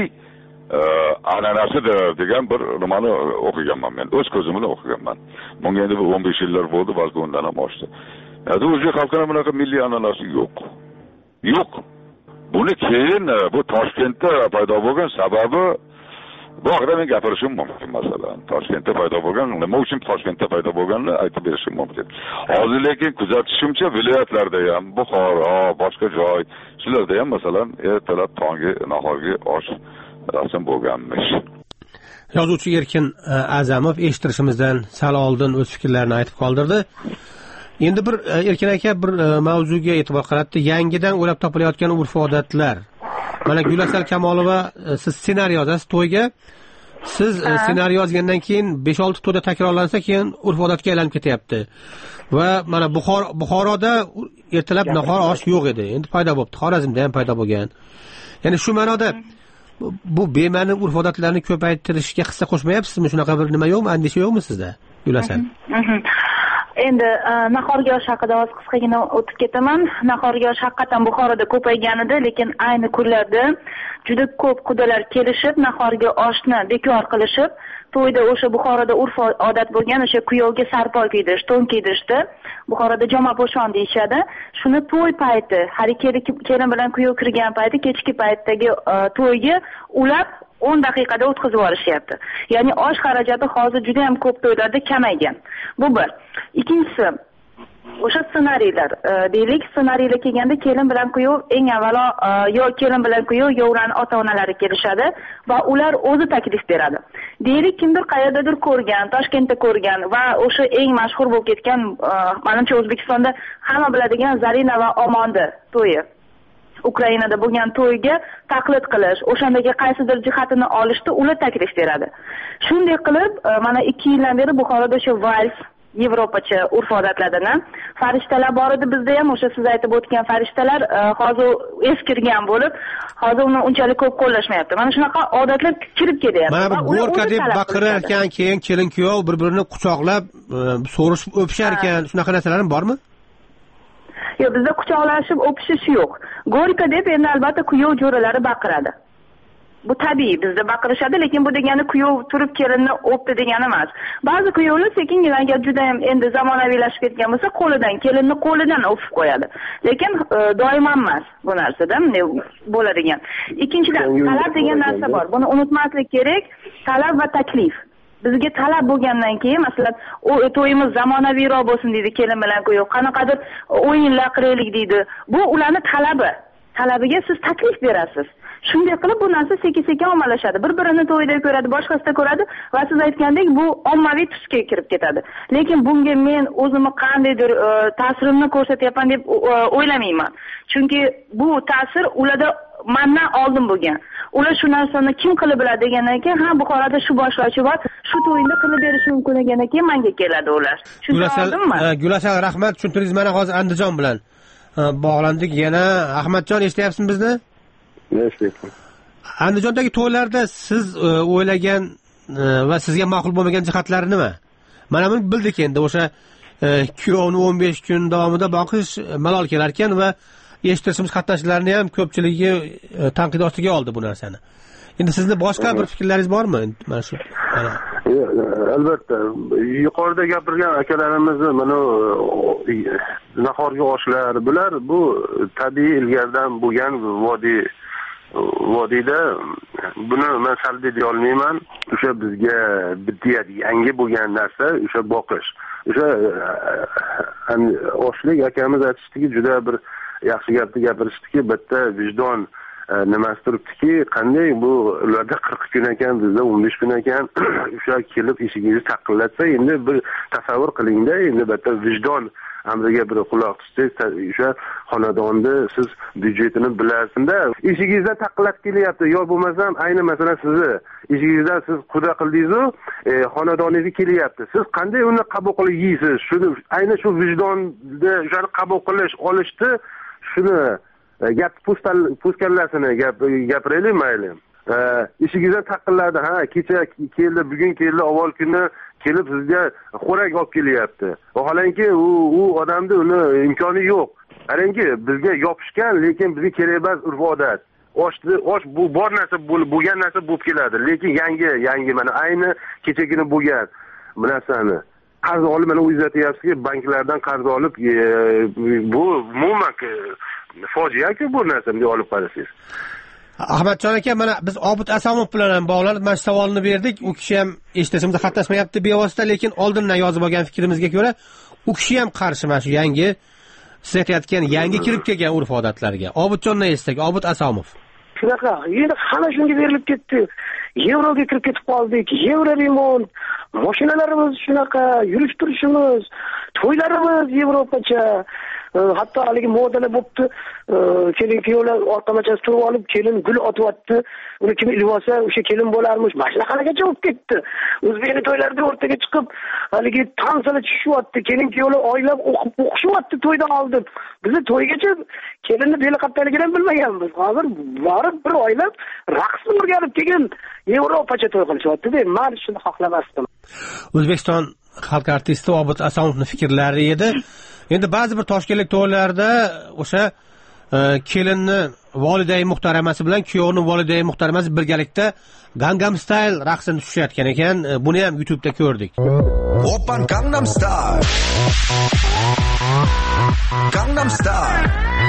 an'anasidir degan bir nimani o'qiganman men. O'z ko'zim bilan o'qiganman. Bunga endi o'n besh yillar bo'ldi, balki undan ham oshdi. Endi o'zbek xalqining bunaqa milliy an'anasi yo'q. Yo'q. Buni keyin bu Toshkentda paydo bo'lgan sababi bu haqida men gapirishim mumkin masalan. Toshkentda paydo bo'lgan, nima uchun Toshkentda paydo bo'lganini aytib berishim mumkin. Hozir lekin kuzatishimcha viloyatlarda ham, Buxoro, boshqa joy, shularda ham masalan ertalab tongi nahorgi osh rasm bo'lganmish. Yozuvchi Erkin A'zamov eshittirishimizdan sal oldin o'z fikrlarini aytib qoldirdi. Endi bir Erkin aka bir mavzuga e'tibor qaratdi. Yangidan o'ylab topilayotgan urf-odatlar. Mana Gulasal Kamolova, siz ssenariy yozasiz to'yga. Siz ssenariy yozgandan keyin besh olti to'da takrorlansa, keyin urf-odatga aylanib ketyapti. Va mana Buxor Buxoroda ertalab nahor osh yo'q edi. Endi paydo bo'libdi. Xorazmda ham paydo bo'lgan. Ya'ni shu ma'noda bu bema'ni urf-odatlarni ko'paytirishga hissa qo'shmayapsizmi? Shunaqa bir nima yo'qmi? Andisha yo'qmi sizda? Gulasal. Endi nahorgi osh haqida hozir qisqagina o'tib ketaman. Nahorgi osh haqiqatan Buxoroda ko'paygan edi, lekin ayni kunlarda juda ko'p qudalar kelishib, nahorgi oshni bekor qilishib, to'yda o'sha Buxoroda urf odat bo'lgan o'sha kuyovga sarpoy kiydirish, to'n kiydirishdi. Buxoroda joma po'shon deyishadi. Shuni to'y payti, har kelin bilan kuyov kirgan payti, kechki paytdagi to'yga ulab o'n daqiqada o'tkazib yuborishyapti. Ya'ni osh xarajati hozir juda ham ko'p to'ylarda kamaygan. Bu bir. Ikkinchisi, o'sha ssenariylar, deylik, ssenariylar kelganda kelin bilan kuyov eng avvalo yo kelin bilan kuyov yo ularning ota-onalari kelishadi va ular o'zi taklif beradi. Deylik, kimdir qayerdadir ko'rgan, Toshkentda ko'rgan va o'sha eng mashhur bo'lib ketgan, menimcha O'zbekistonda hamma biladigan Zarina va Omonni to'yi. Ukrainada bo'lgan to'yga taqlid qilish, o'shandagi qaysidir jihatini olishda ular taklif beradi. Shunday qilib, mana ikki yildan beri Buxoroda o'sha vals Yevropacha urf odatlardan farishtalar bor edi bizda ham, o'sha siz aytib o'tgan farishtalar hozir eskirgan bo'lib, hozir uni unchalik ko'p qo'llashmayapti. Mana shunaqa odatlar kirib kelyapti. Mana bu gorka deb baqirar ekan, keyin kelin kuyov bir-birini quchoqlab, so'rishib o'pishar ekan, shunaqa narsalar bormi? Yo'q, bizda quchoqlashib o'pishish yo'q. Gorka deb endi albatta kuyov jo'ralari baqiradi. Bu tabiiy, bizda baqirishadi, lekin bu degani kuyov turib kelinni o'pdi degani emas. Ba'zi kuyovlar sekingina agar juda ham endi zamonaviylashib ketgan bo'lsa, qo'lidan, kelinni qo'lidan o'pib qo'yadi. Lekin e, doimo emas bu narsada bo'ladigan. Ikkinchidan, talab degan narsa bor. Buni unutmaslik kerak. Talab va taklif. Bizga talab bo'lgandan keyin, masalan, o to'yimiz zamonaviyroq bo'lsin deydi kelin bilan kuyov, qanaqadir o'yinlar qilaylik deydi. Bu ularning talabi. Talabiga siz taklif berasiz. Shunday qilib bu narsa sekin-sekin ommalashadi. Bir-birini to'yda ko'radi, boshqasida ko'radi va siz aytgandek bu ommaviy tusga kirib ketadi. Lekin bunga men o'zimni qandaydir e, ta'sirimni ko'rsatyapman deb e, o'ylamayman. Chunki bu ta'sir ularda mendan oldin bo'lgan. Ular shu narsani kim qilib biladi degandan keyin, ha Buxoroda shu boshlovchi bor, shu to'yinda qilib berish mumkin degandan keyin menga keladi ular. Tushundingizmi? Gulasal, rahmat, tushuntiringiz. Mana hozir Andijon bilan bog'landik. Yana Ahmadjon, eshityapsizmi bizni? Eshityapman. Andijondagi to'ylarda siz o'ylagan va sizga ma'qul bo'lmagan jihatlari nima? Mana buni bildik endi, o'sha kuyovni o'n besh kun davomida boqish malol kelar ekan va eshitishimiz qatnashchilarni ham ko'pchiligi tanqid ostiga oldi bu narsani. Endi sizni boshqa bir fikrlaringiz bormi? Mana shu. Albatta, yuqorida gapirgan akalarimizni mana nahorgi oshlar bular bu tabiiy ilgaridan bo'lgan vodiy vodiyda buni men salbiy deya olmayman. O'sha bizga biddiyat yangi bo'lgan narsa o'sha boqish. O'sha oshlik akamiz aytishdiki, juda bir yaxshi gapni gapirishdiki, bitta vijdon nimasi turibdiki, qanday bu ularda qirq kun ekan, bizda o'n besh kun ekan, o'sha kelib eshigingizni taqillatsa, endi bir tasavvur qilingda, endi bitta vijdon amriga bir quloq tutsangiz, o'sha xonadonni siz byudjetini bilasizda, eshigingizdan taqillatib kelyapti, yo bo'lmasam ayni masalan sizni eshigingizdan siz quda qildingiz-ku, e, xonadoningizga kelyapti. Siz qanday uni qabul qilib yeysiz? Shuni ayni shu vijdonni o'shani qabul qilish, olishni, shuni gap puskallasini gap gapiraylik mayli. Eshigingizdan taqilladi, ha, kecha keldi, bugun keldi, avval kuni kelib sizga xo'rak olib kelyapti. Vaholanki u u odamda uni imkoni yo'q. Qarangki, bizga yopishgan, lekin bizga kerak emas urf-odat. Oshni, osh bu bor narsa, bo'lgan narsa bo'lib keladi, lekin yangi, yangi mana ayni kechagina bo'lgan bu narsani qarz olib, mana o'zingiz aytyapsizki, banklardan qarz olib, e, bu umuman fojia-ku bu narsani olib qarasangiz. Ahmadjon aka, mana biz Obid Asomov bilan ham bog'lanib, mana savolni berdik. U kishi ham eshitishimizda qatnashmayapti bevosita, lekin oldindan yozib olgan fikrimizga ko'ra, u kishi ham qarshi mana shu yangi siz aytayotgan yangi kirib kelgan urf-odatlarga. Obidjonni eshitak, Obid Asomov. Shunaqa, endi hamma shunga berilib ketdi. Yevroga kirib ketib qoldik. Yevro remont, mashinalarimiz shunaqa, yurish turishimiz, to'ylarimiz Yevropacha. Hatto haligi modalar bo'pti. Kelin kuyovlar orqamachasi turib olib, kelin gul otyapti. Uni kim ilib olsa, o'sha kelin bo'larmish. Mashinaqagacha bo'lib ketdi. O'zbekning to'ylarida o'rtaga chiqib, haligi tansalar tushyapti. Kelin kuyovlar oylab o'qib o'qishyapti to'ydan oldin. Bizni to'ygacha kelinni beli qattaligidan bilmaganmiz. Hozir borib bir oylab raqsni o'rganib keyin Yevropacha to'y qilishyapti-da. Men shuni xohlamasdim. O'zbekiston xalq artisti Obid Asomovning fikrlari edi. Endi ba'zi bir toshkentlik to'ylarda o'sha kelinni volidai muhtaramasi bilan kuyovning volidai muhtaramasi birgalikda Gangnam Style raqsini tushayotgan ekan. Buni ham YouTube'da ko'rdik. Oppan Gangnam Style. Gangnam Style.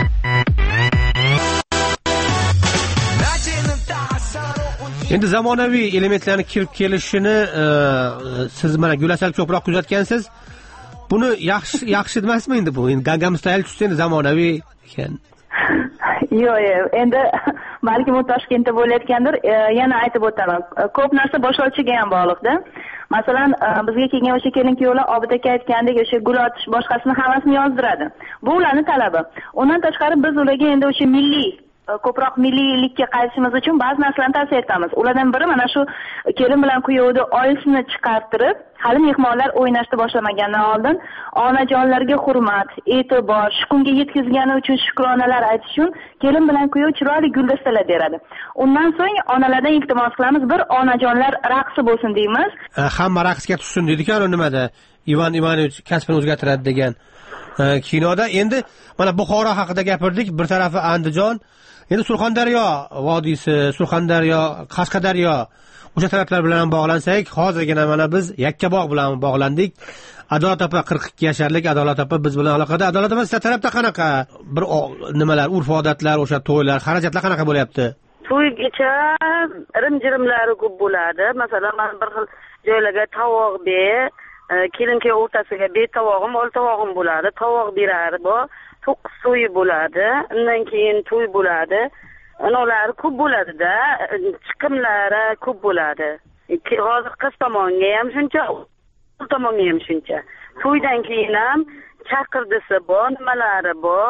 Endi zamonaviy elementlarni kirib kelishini siz mana Gulasal ko'proq kuzatgansiz. Buni yaxshi yaxshi emasmi endi bu? Endi Gangnam Style tushsa endi zamonaviy ekan. Yo'q, yo'q. Endi balki bu Toshkentda bo'layotgandir. Yana aytib o'taman. Ko'p narsa boshlovchiga ham bog'liqda. Masalan, bizga kelgan o'sha kelin-kuyovlar Obid aka aytgandek o'sha gul otish boshqasini hammasini yozdiradi. Bu ularning talabi. Undan tashqari biz ularga endi o'sha milliy ko'proq milliylikka qaytishimiz uchun ba'zi narsalarni tavsiya etamiz. Ulardan biri mana shu kelin bilan kuyovni oilasini chiqartirib, hali mehmonlar o'ynashni boshlamagandan oldin onajonlarga hurmat, e'tibor, shu kunga yetkazgani uchun shukronalar aytish uchun kelin bilan kuyov chiroyli guldastalar beradi. Undan so'ng onalardan iltimos qilamiz, bir onajonlar raqsi bo'lsin deymiz. Hamma raqsga tushsin dedi-ku, nimada Ivan Ivanovich kasbini o'zgartiradi degan kinoda. Endi mana Buxoro haqida gapirdik, bir tarafi Andijon, endi Surxondaryo vodiysi, Surxondaryo, Qashqadaryo o'sha taraflar bilan bog'lansak, hozirgina mana biz Yakkabog' bilan bog'landik. Adolat opa qirq ikki yasharlik Adolat opa biz bilan aloqada. Adolat opa, siz tarafda qanaqa bir nimalar, urf-odatlar, o'sha to'ylar, xarajatlar qanaqa bo'lyapti? To'ygacha irim-jirimlari ko'p bo'ladi. Masalan, men bir xil joylarga tovoq ber, kelin-kuyov o'rtasiga bet tovog'im, ol tovog'im bo'ladi. Tovoq beradi bu. To'qqiz to'yi bo'ladi. Undan keyin to'y bo'ladi. Ular ko'p bo'ladi-da, chiqimlari ko'p bo'ladi. Hozir qiz tomonga ham shuncha, o'g'il tomonga ham shuncha. To'ydan keyin ham chaqirdisi bor, nimalari bor.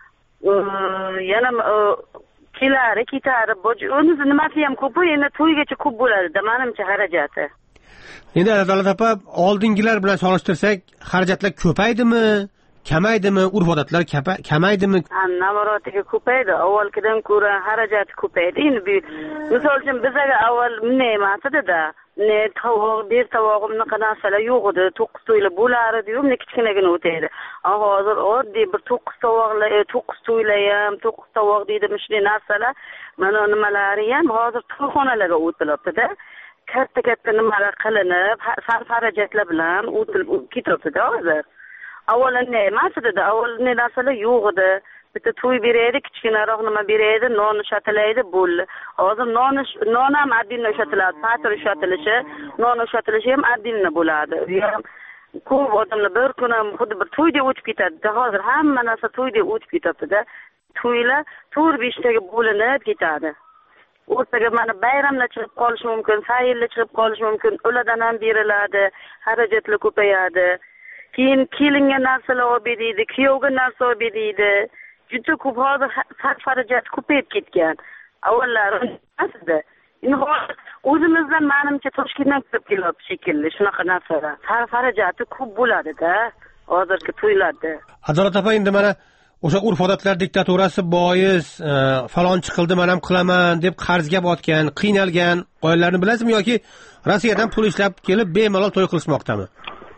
Yana kelari, ketari bor. O'zi nimasi ham ko'p, endi to'ygacha ko'p bo'ladi-da, menimcha xarajati. Endi Adolat opa, oldingilar bilan solishtirsak, xarajatlar ko'paydimi? Kamaydimi? Urf-odatlar kamaydimi? Navorotiga ko'paydi. Avvalgidan ko'ra xarajati ko'paydi. Endi misol uchun bizga avval bunday emas edi-da. Ne tovoq, ber tovog'im bunaqa narsalar yo'q edi. to'qqiz to'ylar bo'lar edi-yu, men kichkinagina o'taydi. Hozir oddiy bir to'qqiz tovoqlar, to'qqiz to'ylar ham, to'qqiz tovoq deydi, shunday narsalar. Mana nimalari ham hozir to'yxonalarga o'tilibdi-da. Katta-katta nimalar qilinib, sarf-xarajatlar bilan o'tilib ketyapti-da hozir. Avvalda emas edi, avvalda narsalar yo'q edi. Bitta to'y beraydi, kichkinaroq nima beraydi, non ushatiladi, bo'ldi. Hozir non non ham addinda ushatiladi, patir ushatilishi, non ushatilishi ham addinda bo'ladi. Ham ko'p odamlar bir kun ham xuddi bir to'yda o'tib ketadi. Hozir hamma narsa to'yda o'tib ketadi-da. To'ylar to'rt beshtaga bo'linib ketadi. O'rtaga mana bayramlar chiqib qolishi mumkin, sayillar chiqib qolishi mumkin, ulardan ham beriladi, xarajatlar ko'payadi. Keyin kelinga narsalar olib beradi, kuyovga narsa olib beradi. Juda ko'p hozir sarf-xarajat ko'payib ketgan. Avvallari emasdi. Endi hozir o'zimizdan menimcha Toshkentdan kirib kelyapti shekilli shunaqa narsalar. Sarf-xarajati ko'p bo'ladi-da hozirgi to'ylarda. Adolat opa, endi mana o'sha urf-odatlar diktaturasi bois falonchi qildi, men ham qilaman deb qarzga botgan, qiynalgan qo'ylarni bilasizmi yoki Rossiyadan pul ishlab kelib bemalol to'y qilishmoqdami?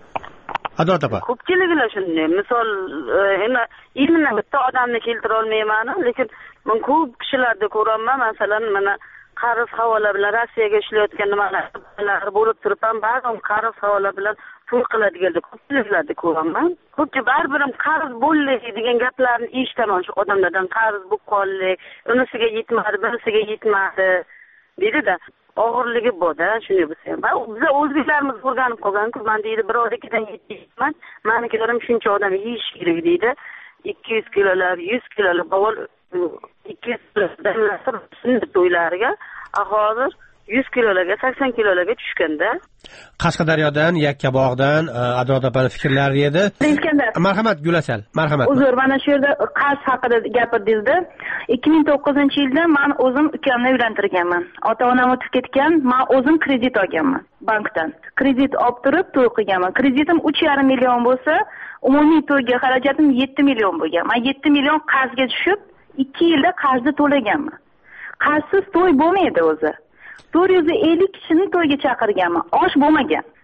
Adolat opa. Ko'pchiligilar shunday. Misol, endi ilmni bitta odamni keltira olmayman, lekin men ko'p kishilarda ko'raman, masalan, mana qarz havola bilan Rossiyaga ishlayotgan nimalar bo'lib turib ham ba'zan qarz havola bilan to'y qiladiganlar ko'pchiliklarda ko'raman. Ko'pchi barbirim qarz bo'ldi degan gaplarni eshitaman shu odamlardan. Qarz bo'lib qoldi, unisiga yetmadi, bunisiga yetmadi deydi-da. Og'irligi bor-da, shunday bo'lsa ham. Biz o'zbeklarimiz o'rganib qolgan-ku, men deydi, biror ikkidan yetmayman, menikilarim shuncha odam yeyish kerak deydi. ikki yuz kilolab, yuz kilolab, avval ikki yuz kilolab to'ylariga, hozir yuz kilolarga, sakson kilolarga tushganda. Qashqadaryodan, Yakkabog'dan Adolat opaning fikrlari edi. Marhamat Gulasal, marhamat. Uzr, mana shu yerda qarz haqida gapirdingizda. ikki ming to'qqizinchi yilda men o'zim ukamni uylantirganman. Ota-onam o'tib ketgan, men o'zim kredit olganman bankdan. Kredit olib turib to'y qilganman. Kreditim uch yarim million bo'lsa, umumiy to'yga xarajatim yetti million bo'lgan. Men yetti million qarzga tushib, ikki yilda qarzni to'laganman. Qarzsiz to'y bo'lmaydi o'zi. to'rt yuz ellik kishini to'yga chaqirganman. Osh bo'lmagan.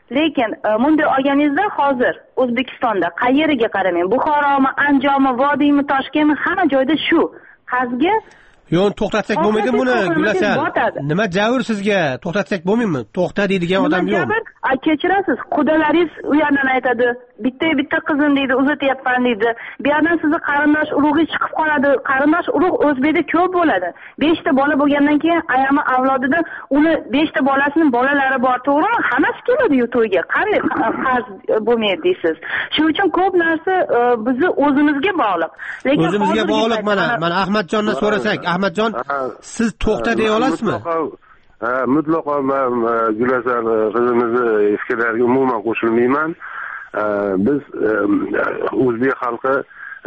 lekin bunday olganingizda hozir O'zbekistonda qayeriga qaramang, Buxoromi, Andijonmi, Vodiymi, Toshkentmi, hamma joyda shu qazga yo'q, to'xtatsak bo'lmaydi buni, Gulasal. Nima javr sizga? To'xtatsak bo'lmaydimi? To'xta deydigan odam yo'q. Kechirasiz, qudalaringiz u yerdan aytadi, bitta bitta qizim deydi, uzatyapman deydi. Bu yerdan sizni qarindosh urug'ingiz chiqib qoladi. Qarindosh urug' O'zbekda ko'p bo'ladi. besh ta bola bo'lgandan keyin ayami avlodida uni besh ta bolasini bolalari bor, to'g'rimi? Hammasi keladi-yu to'yga. Qanday qarz bo'lmaydi deysiz. Shuning uchun ko'p narsa bizni o'zimizga bog'liq. Lekin o'zimizga bog'liq mana, mana Ahmadjondan so'rasak, Ahmadjon, siz to'xta deya olasizmi? Ha, mutlaqo men Gulasal qizimizni fikrlariga umuman qo'shilmayman. Biz o'zbek xalqi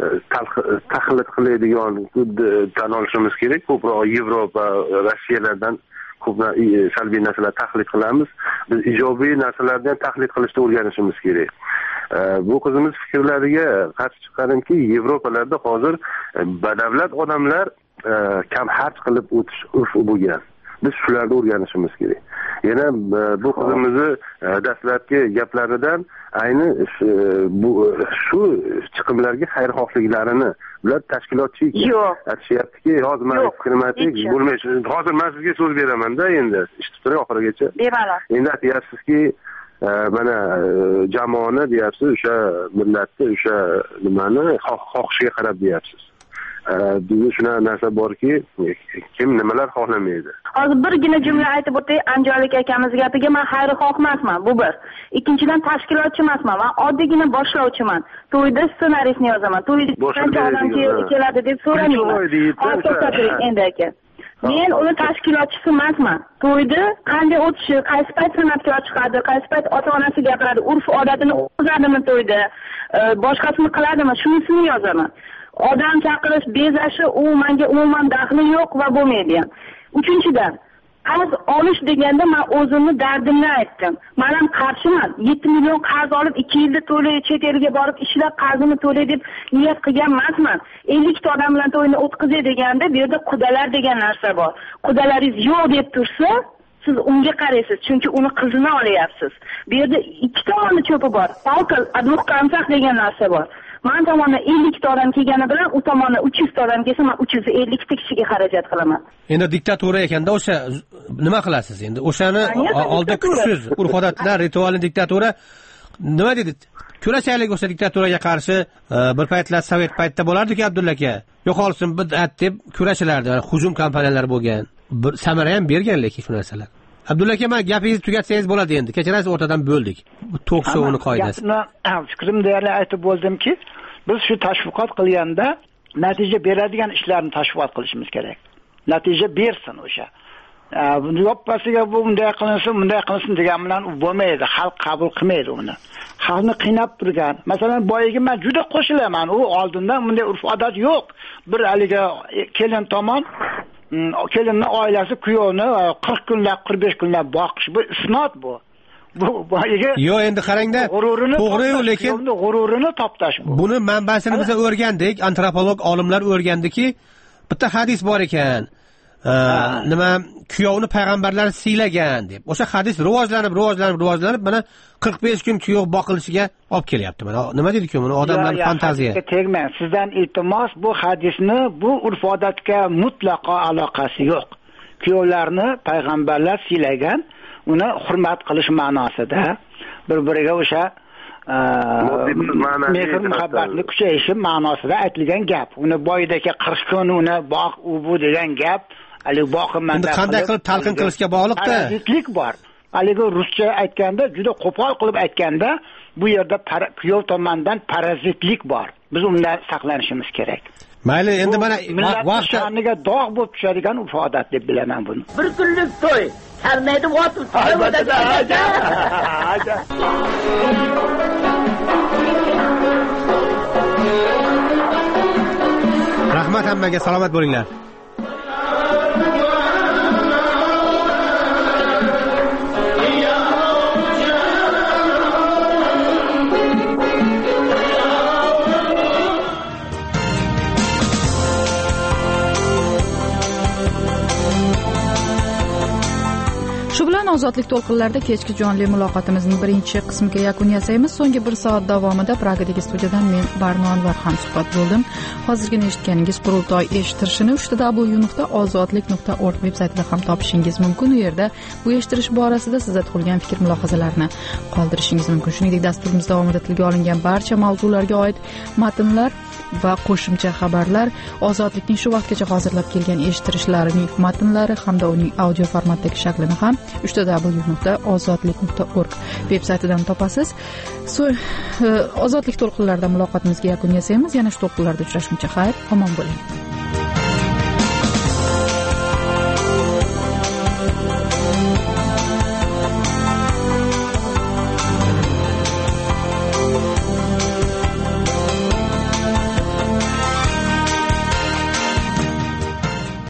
taqlid qiladigan tan olishimiz kerak. Ko'proq Yevropa, Rossiyalardan ko'p salbiy narsalar taqlid qilamiz. Biz ijobiy narsalardan taqlid qilishni o'rganishimiz kerak. Bu qizimiz fikrlariga qarshi chiqqanimki, Yevropalarda hozir badavlat odamlar kam xarj qilib o'tish urfi bo'lgan. Biz shularni o'rganishimiz kerak. Yana bu qizimizni dastlabki gaplaridan ayni bu shu chiqimlarga xayrixohliklarini ular tashkilotchi aytishyaptiki, hozir men fikrim bo'lmaydi. Hozir men sizga so'z beraman-da, endi eshitib turing oxirigacha. Bemalol. Endi aytyapsizki, mana jamoani deyapsiz, o'sha millatni, o'sha nimani xohishiga qarab deyapsiz. Bizda shunaqa narsa borki, kim nimalar xohlamaydi. Hozir birgina jumla aytib o'tay, Anjonlik akamiz gapiga men xayrixoh emasman, bu bir. Ikkinchidan tashkilotchi emasman, men oddiygina boshlovchiman. To'yda ssenariyni yozaman. To'yda qancha odam keladi deb so'ramayman. Hozir endi aka. Men uni tashkilotchisi emasman. To'yda qanday o'tishi, qaysi payt san'atkor chiqadi, qaysi payt ota-onasi gapiradi, urf-odatini o'zadimi to'yda, boshqasini qiladimi, shunisini yozaman. Odam chaqirish, bezashi, u menga umuman daxli yo'q va bo'lmaydi ham. Uchinchidan, qarz olish deganda men o'zimni dardimni aytdim. Men ham qarshiman. yetti million qarz olib ikki yilda to'lay, chet elga borib ishlab qarzini to'lay deb niyat qilgan emasman. ellik ta odam bilan to'yni o'tkazay deganda, bu yerda qudalar degan narsa bor. Qudalaringiz yo'q deb tursa, siz unga qaraysiz, chunki uni qizini olyapsiz. Bu yerda ikki tomonni cho'pi bor. Palka, advuq qamsaq degan narsa bor. Men tomondan ellik ta odam kelgani bilan u tomondan uch yuz ta odam kelsa, men uch yuz ellik ta kishiga xarajat qilaman. Endi diktatura ekanda o'sha nima qilasiz endi? O'shani oldi kuchsiz, urf-odatlar, ritualni diktatura nima dedi? Kurashaylik o'sha diktaturaga qarshi bir paytlar sovet paytida bo'lardi-ku, Abdulla aka. Yo'qolsin bid'at deb kurashilardi, hujum kampaniyalari bo'lgan. Bir samara ham bergan lekin shu narsalar. Abdulla aka, men gapingizni tugatsangiz bo'ladi endi. Kechirasiz, o'rtadan bo'ldik. Bu to'q sovuni qoidasi. Fikrim deyarli aytib bo'ldimki, biz shu tashviqot qilganda natija beradigan ishlarni tashviqot qilishimiz kerak. Natija bersin o'sha. Yoppasiga bu bunday qilinsin, bunday qilinsin degan bilan u bo'lmaydi. Xalq qabul qilmaydi uni. Xalqni qiynab turgan. Masalan, boyiga men juda qo'shilaman. U oldindan bunday urf-odat yo'q. Bir haliga kelin tomon kelinning oilasi kuyovni qirq kunlab, qirq besh kunlab boqish, bu isnot bu. Bu boyiga yo'q, endi qarangda, to'g'ri-yu, lekin g'ururini toptash bu. Buni manbasini biz o'rgandik, antropolog olimlar o'rgandiki, bitta hadis bor ekan. Nima, kuyovni payg'ambarlar siylagan deb. O'sha hadis rivojlanib, rivojlanib, rivojlanib mana qirq besh kun kuyov boqilishiga olib kelyapti. Mana nima deydi-ku, buni odamlarning fantaziya. Tegmang, sizdan iltimos, bu hadisni bu urf-odatga mutlaqo aloqasi yo'q. Kuyovlarni payg'ambarlar siylagan, uni hurmat qilish ma'nosida bir-biriga o'sha mehr muhabbatni kuchayishi ma'nosida aytilgan gap. Uni boyidagi qirq kun uni boq, u bu degan gap, hali boqimman. Endi qanday qilib talqin qilishga bog'liq-da. Parazitlik bor. Haligi ruscha aytganda, juda qo'pol qilib aytganda, bu yerda kuyov tomonidan parazitlik bor. Biz undan saqlanishimiz kerak. Mayli, endi mana vaqt sha'niga dog' bo'lib tushadigan urf-odat deb bilaman buni. Bir kunlik to'y, sarmaydi o'tib, rahmat hammaga, salomat bo'linglar. Shu bilan ozodlik to'lqinlarida kechki jonli muloqotimizning birinchi qismiga yakun yasaymiz. So'nggi bir soat davomida Pragadagi studiyadan men Barno Anvar hamsuhbat bo'ldim. Hozirgina eshitganingiz qurultoy eshittirishini uch w nuqta ozodlik nuqta org veb saytida ham topishingiz mumkin. U yerda bu eshittirish borasida sizda tug'ilgan fikr mulohazalarni qoldirishingiz mumkin. Shuningdek, dasturimiz davomida tilga olingan barcha mavzularga oid matnlar va qo'shimcha xabarlar, ozodlikning shu vaqtgacha hozirlab kelgan eshittirishlarining matnlari hamda uning audio formatdagi shaklini ham uch w nuqta ozodlik nuqta org veb saytidan topasiz. So, ozodlik to'lqinlarida muloqotimizga yakun yasaymiz. Yana shu to'lqinlarda uchrashguncha xayr, omon bo'ling.